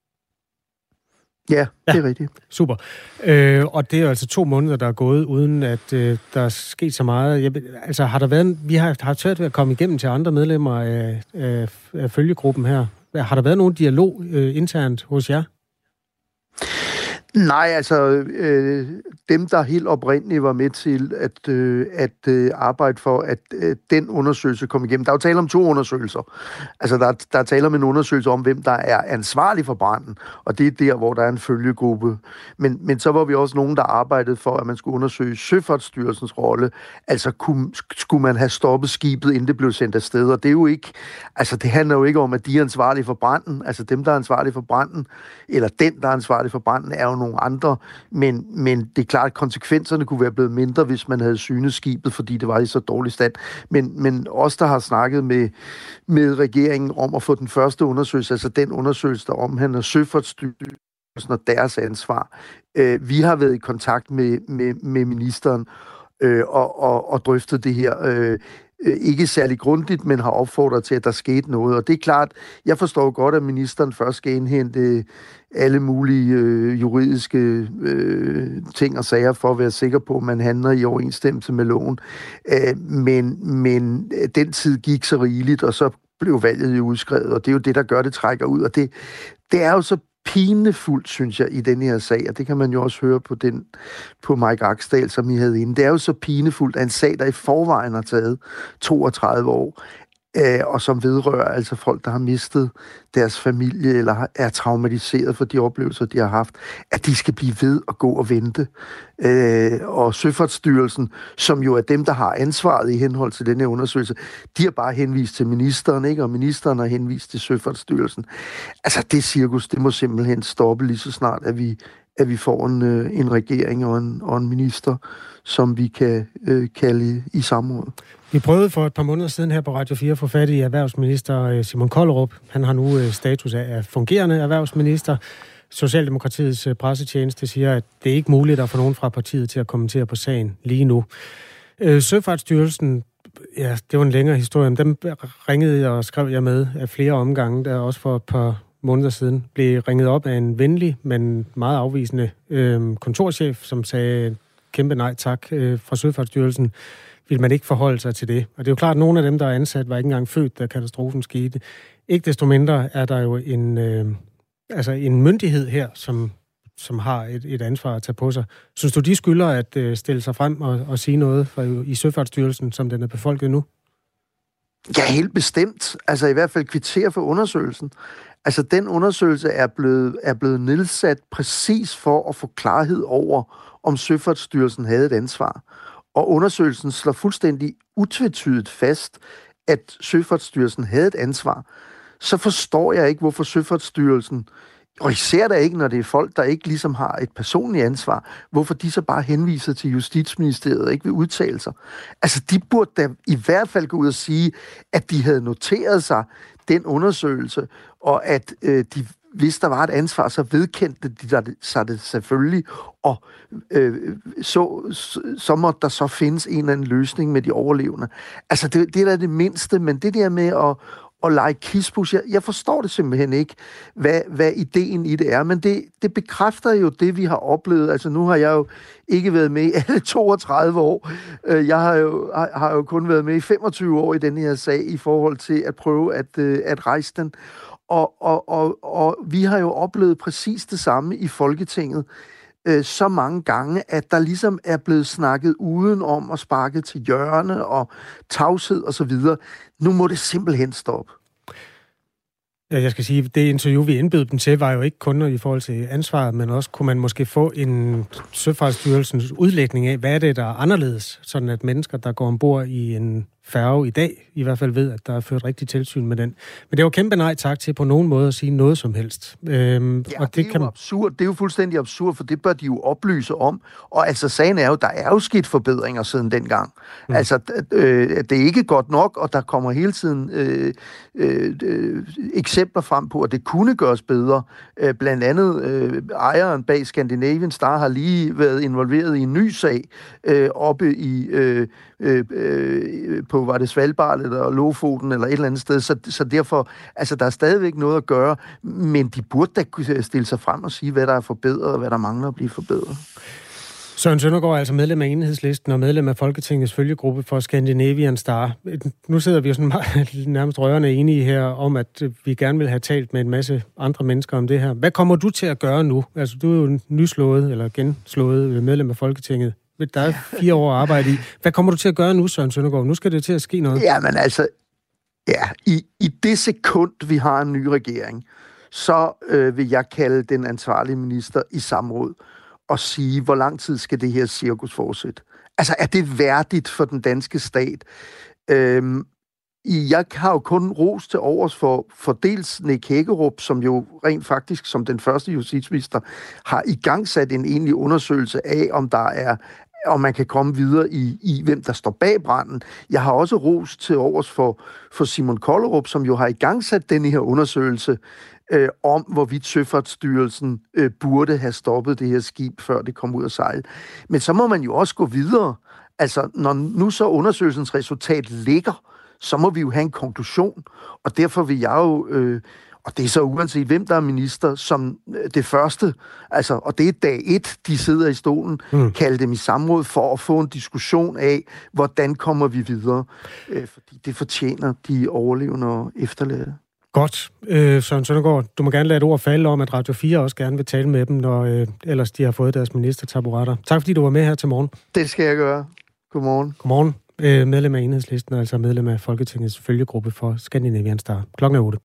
Ja, det er rigtigt. Super. Og det er altså 2 måneder, der er gået, uden at der er sket så meget. Har der været... Vi har haft svært ved at komme igennem til andre medlemmer af følgegruppen her. Har der været nogen dialog internt hos jer? Nej, dem, der helt oprindeligt var med til at arbejde for, at den undersøgelse kom igennem. Der er jo tale om 2 undersøgelser. Der er tale om en undersøgelse om, hvem der er ansvarlig for branden, og det er der, hvor der er en følgegruppe. Men så var vi også nogen, der arbejdede for, at man skulle undersøge Søfartsstyrelsens rolle. Skulle man have stoppet skibet, inden det blev sendt afsted? Og det er jo ikke... det handler jo ikke om, at de er ansvarlige for branden. Dem, der er ansvarlige for branden, eller den, der er ansvarlig for branden, er jo nogle andre, men det er klart, at konsekvenserne kunne være blevet mindre, hvis man havde synet skibet, fordi det var i så dårlig stand. Men os, der har snakket med regeringen om at få den første undersøgelse, den undersøgelse, der omhandler Søfartsstyrelsen og deres ansvar, vi har været i kontakt med ministeren og drøftet det her. ikke særlig grundigt, men har opfordret til, at der skete noget. Og det er klart, jeg forstår godt, at ministeren først skal indhente alle mulige juridiske ting og sager for at være sikker på, at man handler i overensstemmelse med loven. Men den tid gik så rigeligt, og så blev valget jo udskrevet, og det er jo det, der gør, det trækker ud. Og det er jo så pinefuldt, synes jeg, i den her sag, og det kan man jo også høre på Mike Axdal, som I havde inde. Det er jo så pinefuldt, at en sag, der i forvejen har taget 32 år, og som vedrører altså folk, der har mistet deres familie, eller er traumatiseret for de oplevelser, de har haft, at de skal blive ved at gå og vente. Og Søfartsstyrelsen, som jo er dem, der har ansvaret i henhold til denne undersøgelse, de har bare henvist til ministeren, ikke? Og ministeren har henvist til Søfartsstyrelsen. Altså, det cirkus, det må simpelthen stoppe lige så snart, at vi får en regering og en minister, som vi kan kalde i samråd. Vi prøvede for et par måneder siden her på Radio 4 at få fat i erhvervsminister Simon Kollerup. Han har nu status af fungerende erhvervsminister. Socialdemokratiets pressetjeneste siger, at det ikke er muligt at få nogen fra partiet til at kommentere på sagen lige nu. Søfartsstyrelsen, ja, det var en længere historie, men dem ringede og skrev jeg med af flere omgange, der også for et par måneder siden blev ringet op af en venlig, men meget afvisende kontorchef, som sagde kæmpe nej tak fra Søfartsstyrelsen. Vil man ikke forholde sig til det? Og det er jo klart, at nogle af dem, der er ansat, var ikke engang født, da katastrofen skete. Ikke desto mindre er der jo en myndighed her, som har et ansvar at tage på sig. Synes du, de skylder at stille sig frem og sige noget i Søfartsstyrelsen, som den er befolket nu? Ja, helt bestemt. Altså i hvert fald kvittere for undersøgelsen. Altså den undersøgelse er blevet nedsat præcis for at få klarhed over, om Søfartsstyrelsen havde et ansvar. Og undersøgelsen slår fuldstændig utvetydigt fast, at Søfartsstyrelsen havde et ansvar. Så forstår jeg ikke, hvorfor Søfartsstyrelsen, og især da ikke, når det er folk, der ikke ligesom har et personligt ansvar, hvorfor de så bare henviser til Justitsministeriet og ikke vil udtale sig. Altså, de burde da i hvert fald gå ud og sige, at de havde noteret sig den undersøgelse, og at de, hvis der var et ansvar, så vedkendte de sig det selvfølgelig, og så måtte der så findes en eller anden løsning med de overlevende. Altså, det er da det mindste, men det der med at lege kispus, jeg forstår det simpelthen ikke, hvad ideen i det er, men det bekræfter jo det, vi har oplevet. Altså, nu har jeg jo ikke været med i alle 32 år. Jeg har jo kun været med i 25 år i den her sag, i forhold til at prøve at rejse den. Og vi har jo oplevet præcis det samme i Folketinget så mange gange, at der ligesom er blevet snakket udenom og sparket til hjørne og tavshed og så videre. Nu må det simpelthen stoppe. Ja, jeg skal sige, det interview, vi indbød dem til, var jo ikke kun i forhold til ansvaret, men også kunne man måske få en Søfartsstyrelsens udlægning af, hvad er det, der er anderledes, sådan at mennesker, der går ombord i en færge i dag, i hvert fald ved, at der er ført rigtig tilsyn med den. Men det var kæmpe nej tak til på nogen måde at sige noget som helst. Og det er jo absurd. Det er jo fuldstændig absurd, for det bør de jo oplyse om. Og altså, sagen er jo, der er jo sket forbedringer siden dengang. Altså, det er ikke godt nok, og der kommer hele tiden eksempler frem på, at det kunne gøres bedre. Blandt andet ejeren bag Scandinavian Star har lige været involveret i en ny sag oppe i på, var det Svalbard eller Lofoten eller et eller andet sted, så derfor, altså der er stadigvæk noget at gøre, men de burde da kunne stille sig frem og sige, hvad der er forbedret, og hvad der mangler at blive forbedret. Søren Søndergaard er altså medlem af Enhedslisten og medlem af Folketingets følgegruppe for Scandinavian Star. Nu sidder vi jo sådan meget, nærmest rørende enige her om, at vi gerne vil have talt med en masse andre mennesker om det her. Hvad kommer du til at gøre nu? Altså, du er jo nyslået eller genslået medlem af Folketinget. Der er 4 år at arbejde i. Hvad kommer du til at gøre nu, Søren Søndergaard? Nu skal det til at ske noget. Jamen altså, i det sekund, vi har en ny regering, så vil jeg kalde den ansvarlige minister i samråd og sige, hvor lang tid skal det her cirkus fortsætte? Altså, er det værdigt for den danske stat? Jeg har jo kun ros til overs for dels Nick Hækkerup, som jo rent faktisk som den første justitsminister har igangsat en egentlig undersøgelse af, om man kan komme videre i hvem der står bag branden. Jeg har også ros til overs for Simon Kollerup, som jo har igangsat denne her undersøgelse om, hvorvidt Søfartsstyrelsen burde have stoppet det her skib, før det kom ud af sejl. Men så må man jo også gå videre. Altså, når nu så undersøgelsens resultat ligger, så må vi jo have en konklusion, og derfor vil jeg jo, og det er så uanset hvem der er minister, som det første, altså, og det er dag 1, de sidder i stolen, kalde dem i samråd for at få en diskussion af, hvordan kommer vi videre, fordi det fortjener de overlevende og efterladte. Godt. Søren Søndergaard, du må gerne lade et ord falde om, at Radio 4 også gerne vil tale med dem, når ellers de har fået deres ministertaburetter. Tak fordi du var med her til morgen. Det skal jeg gøre. Godmorgen. Godmorgen. Medlem af Enhedslisten, altså medlem af Folketingets følgegruppe for Scandinavian Star. Klokken er 8.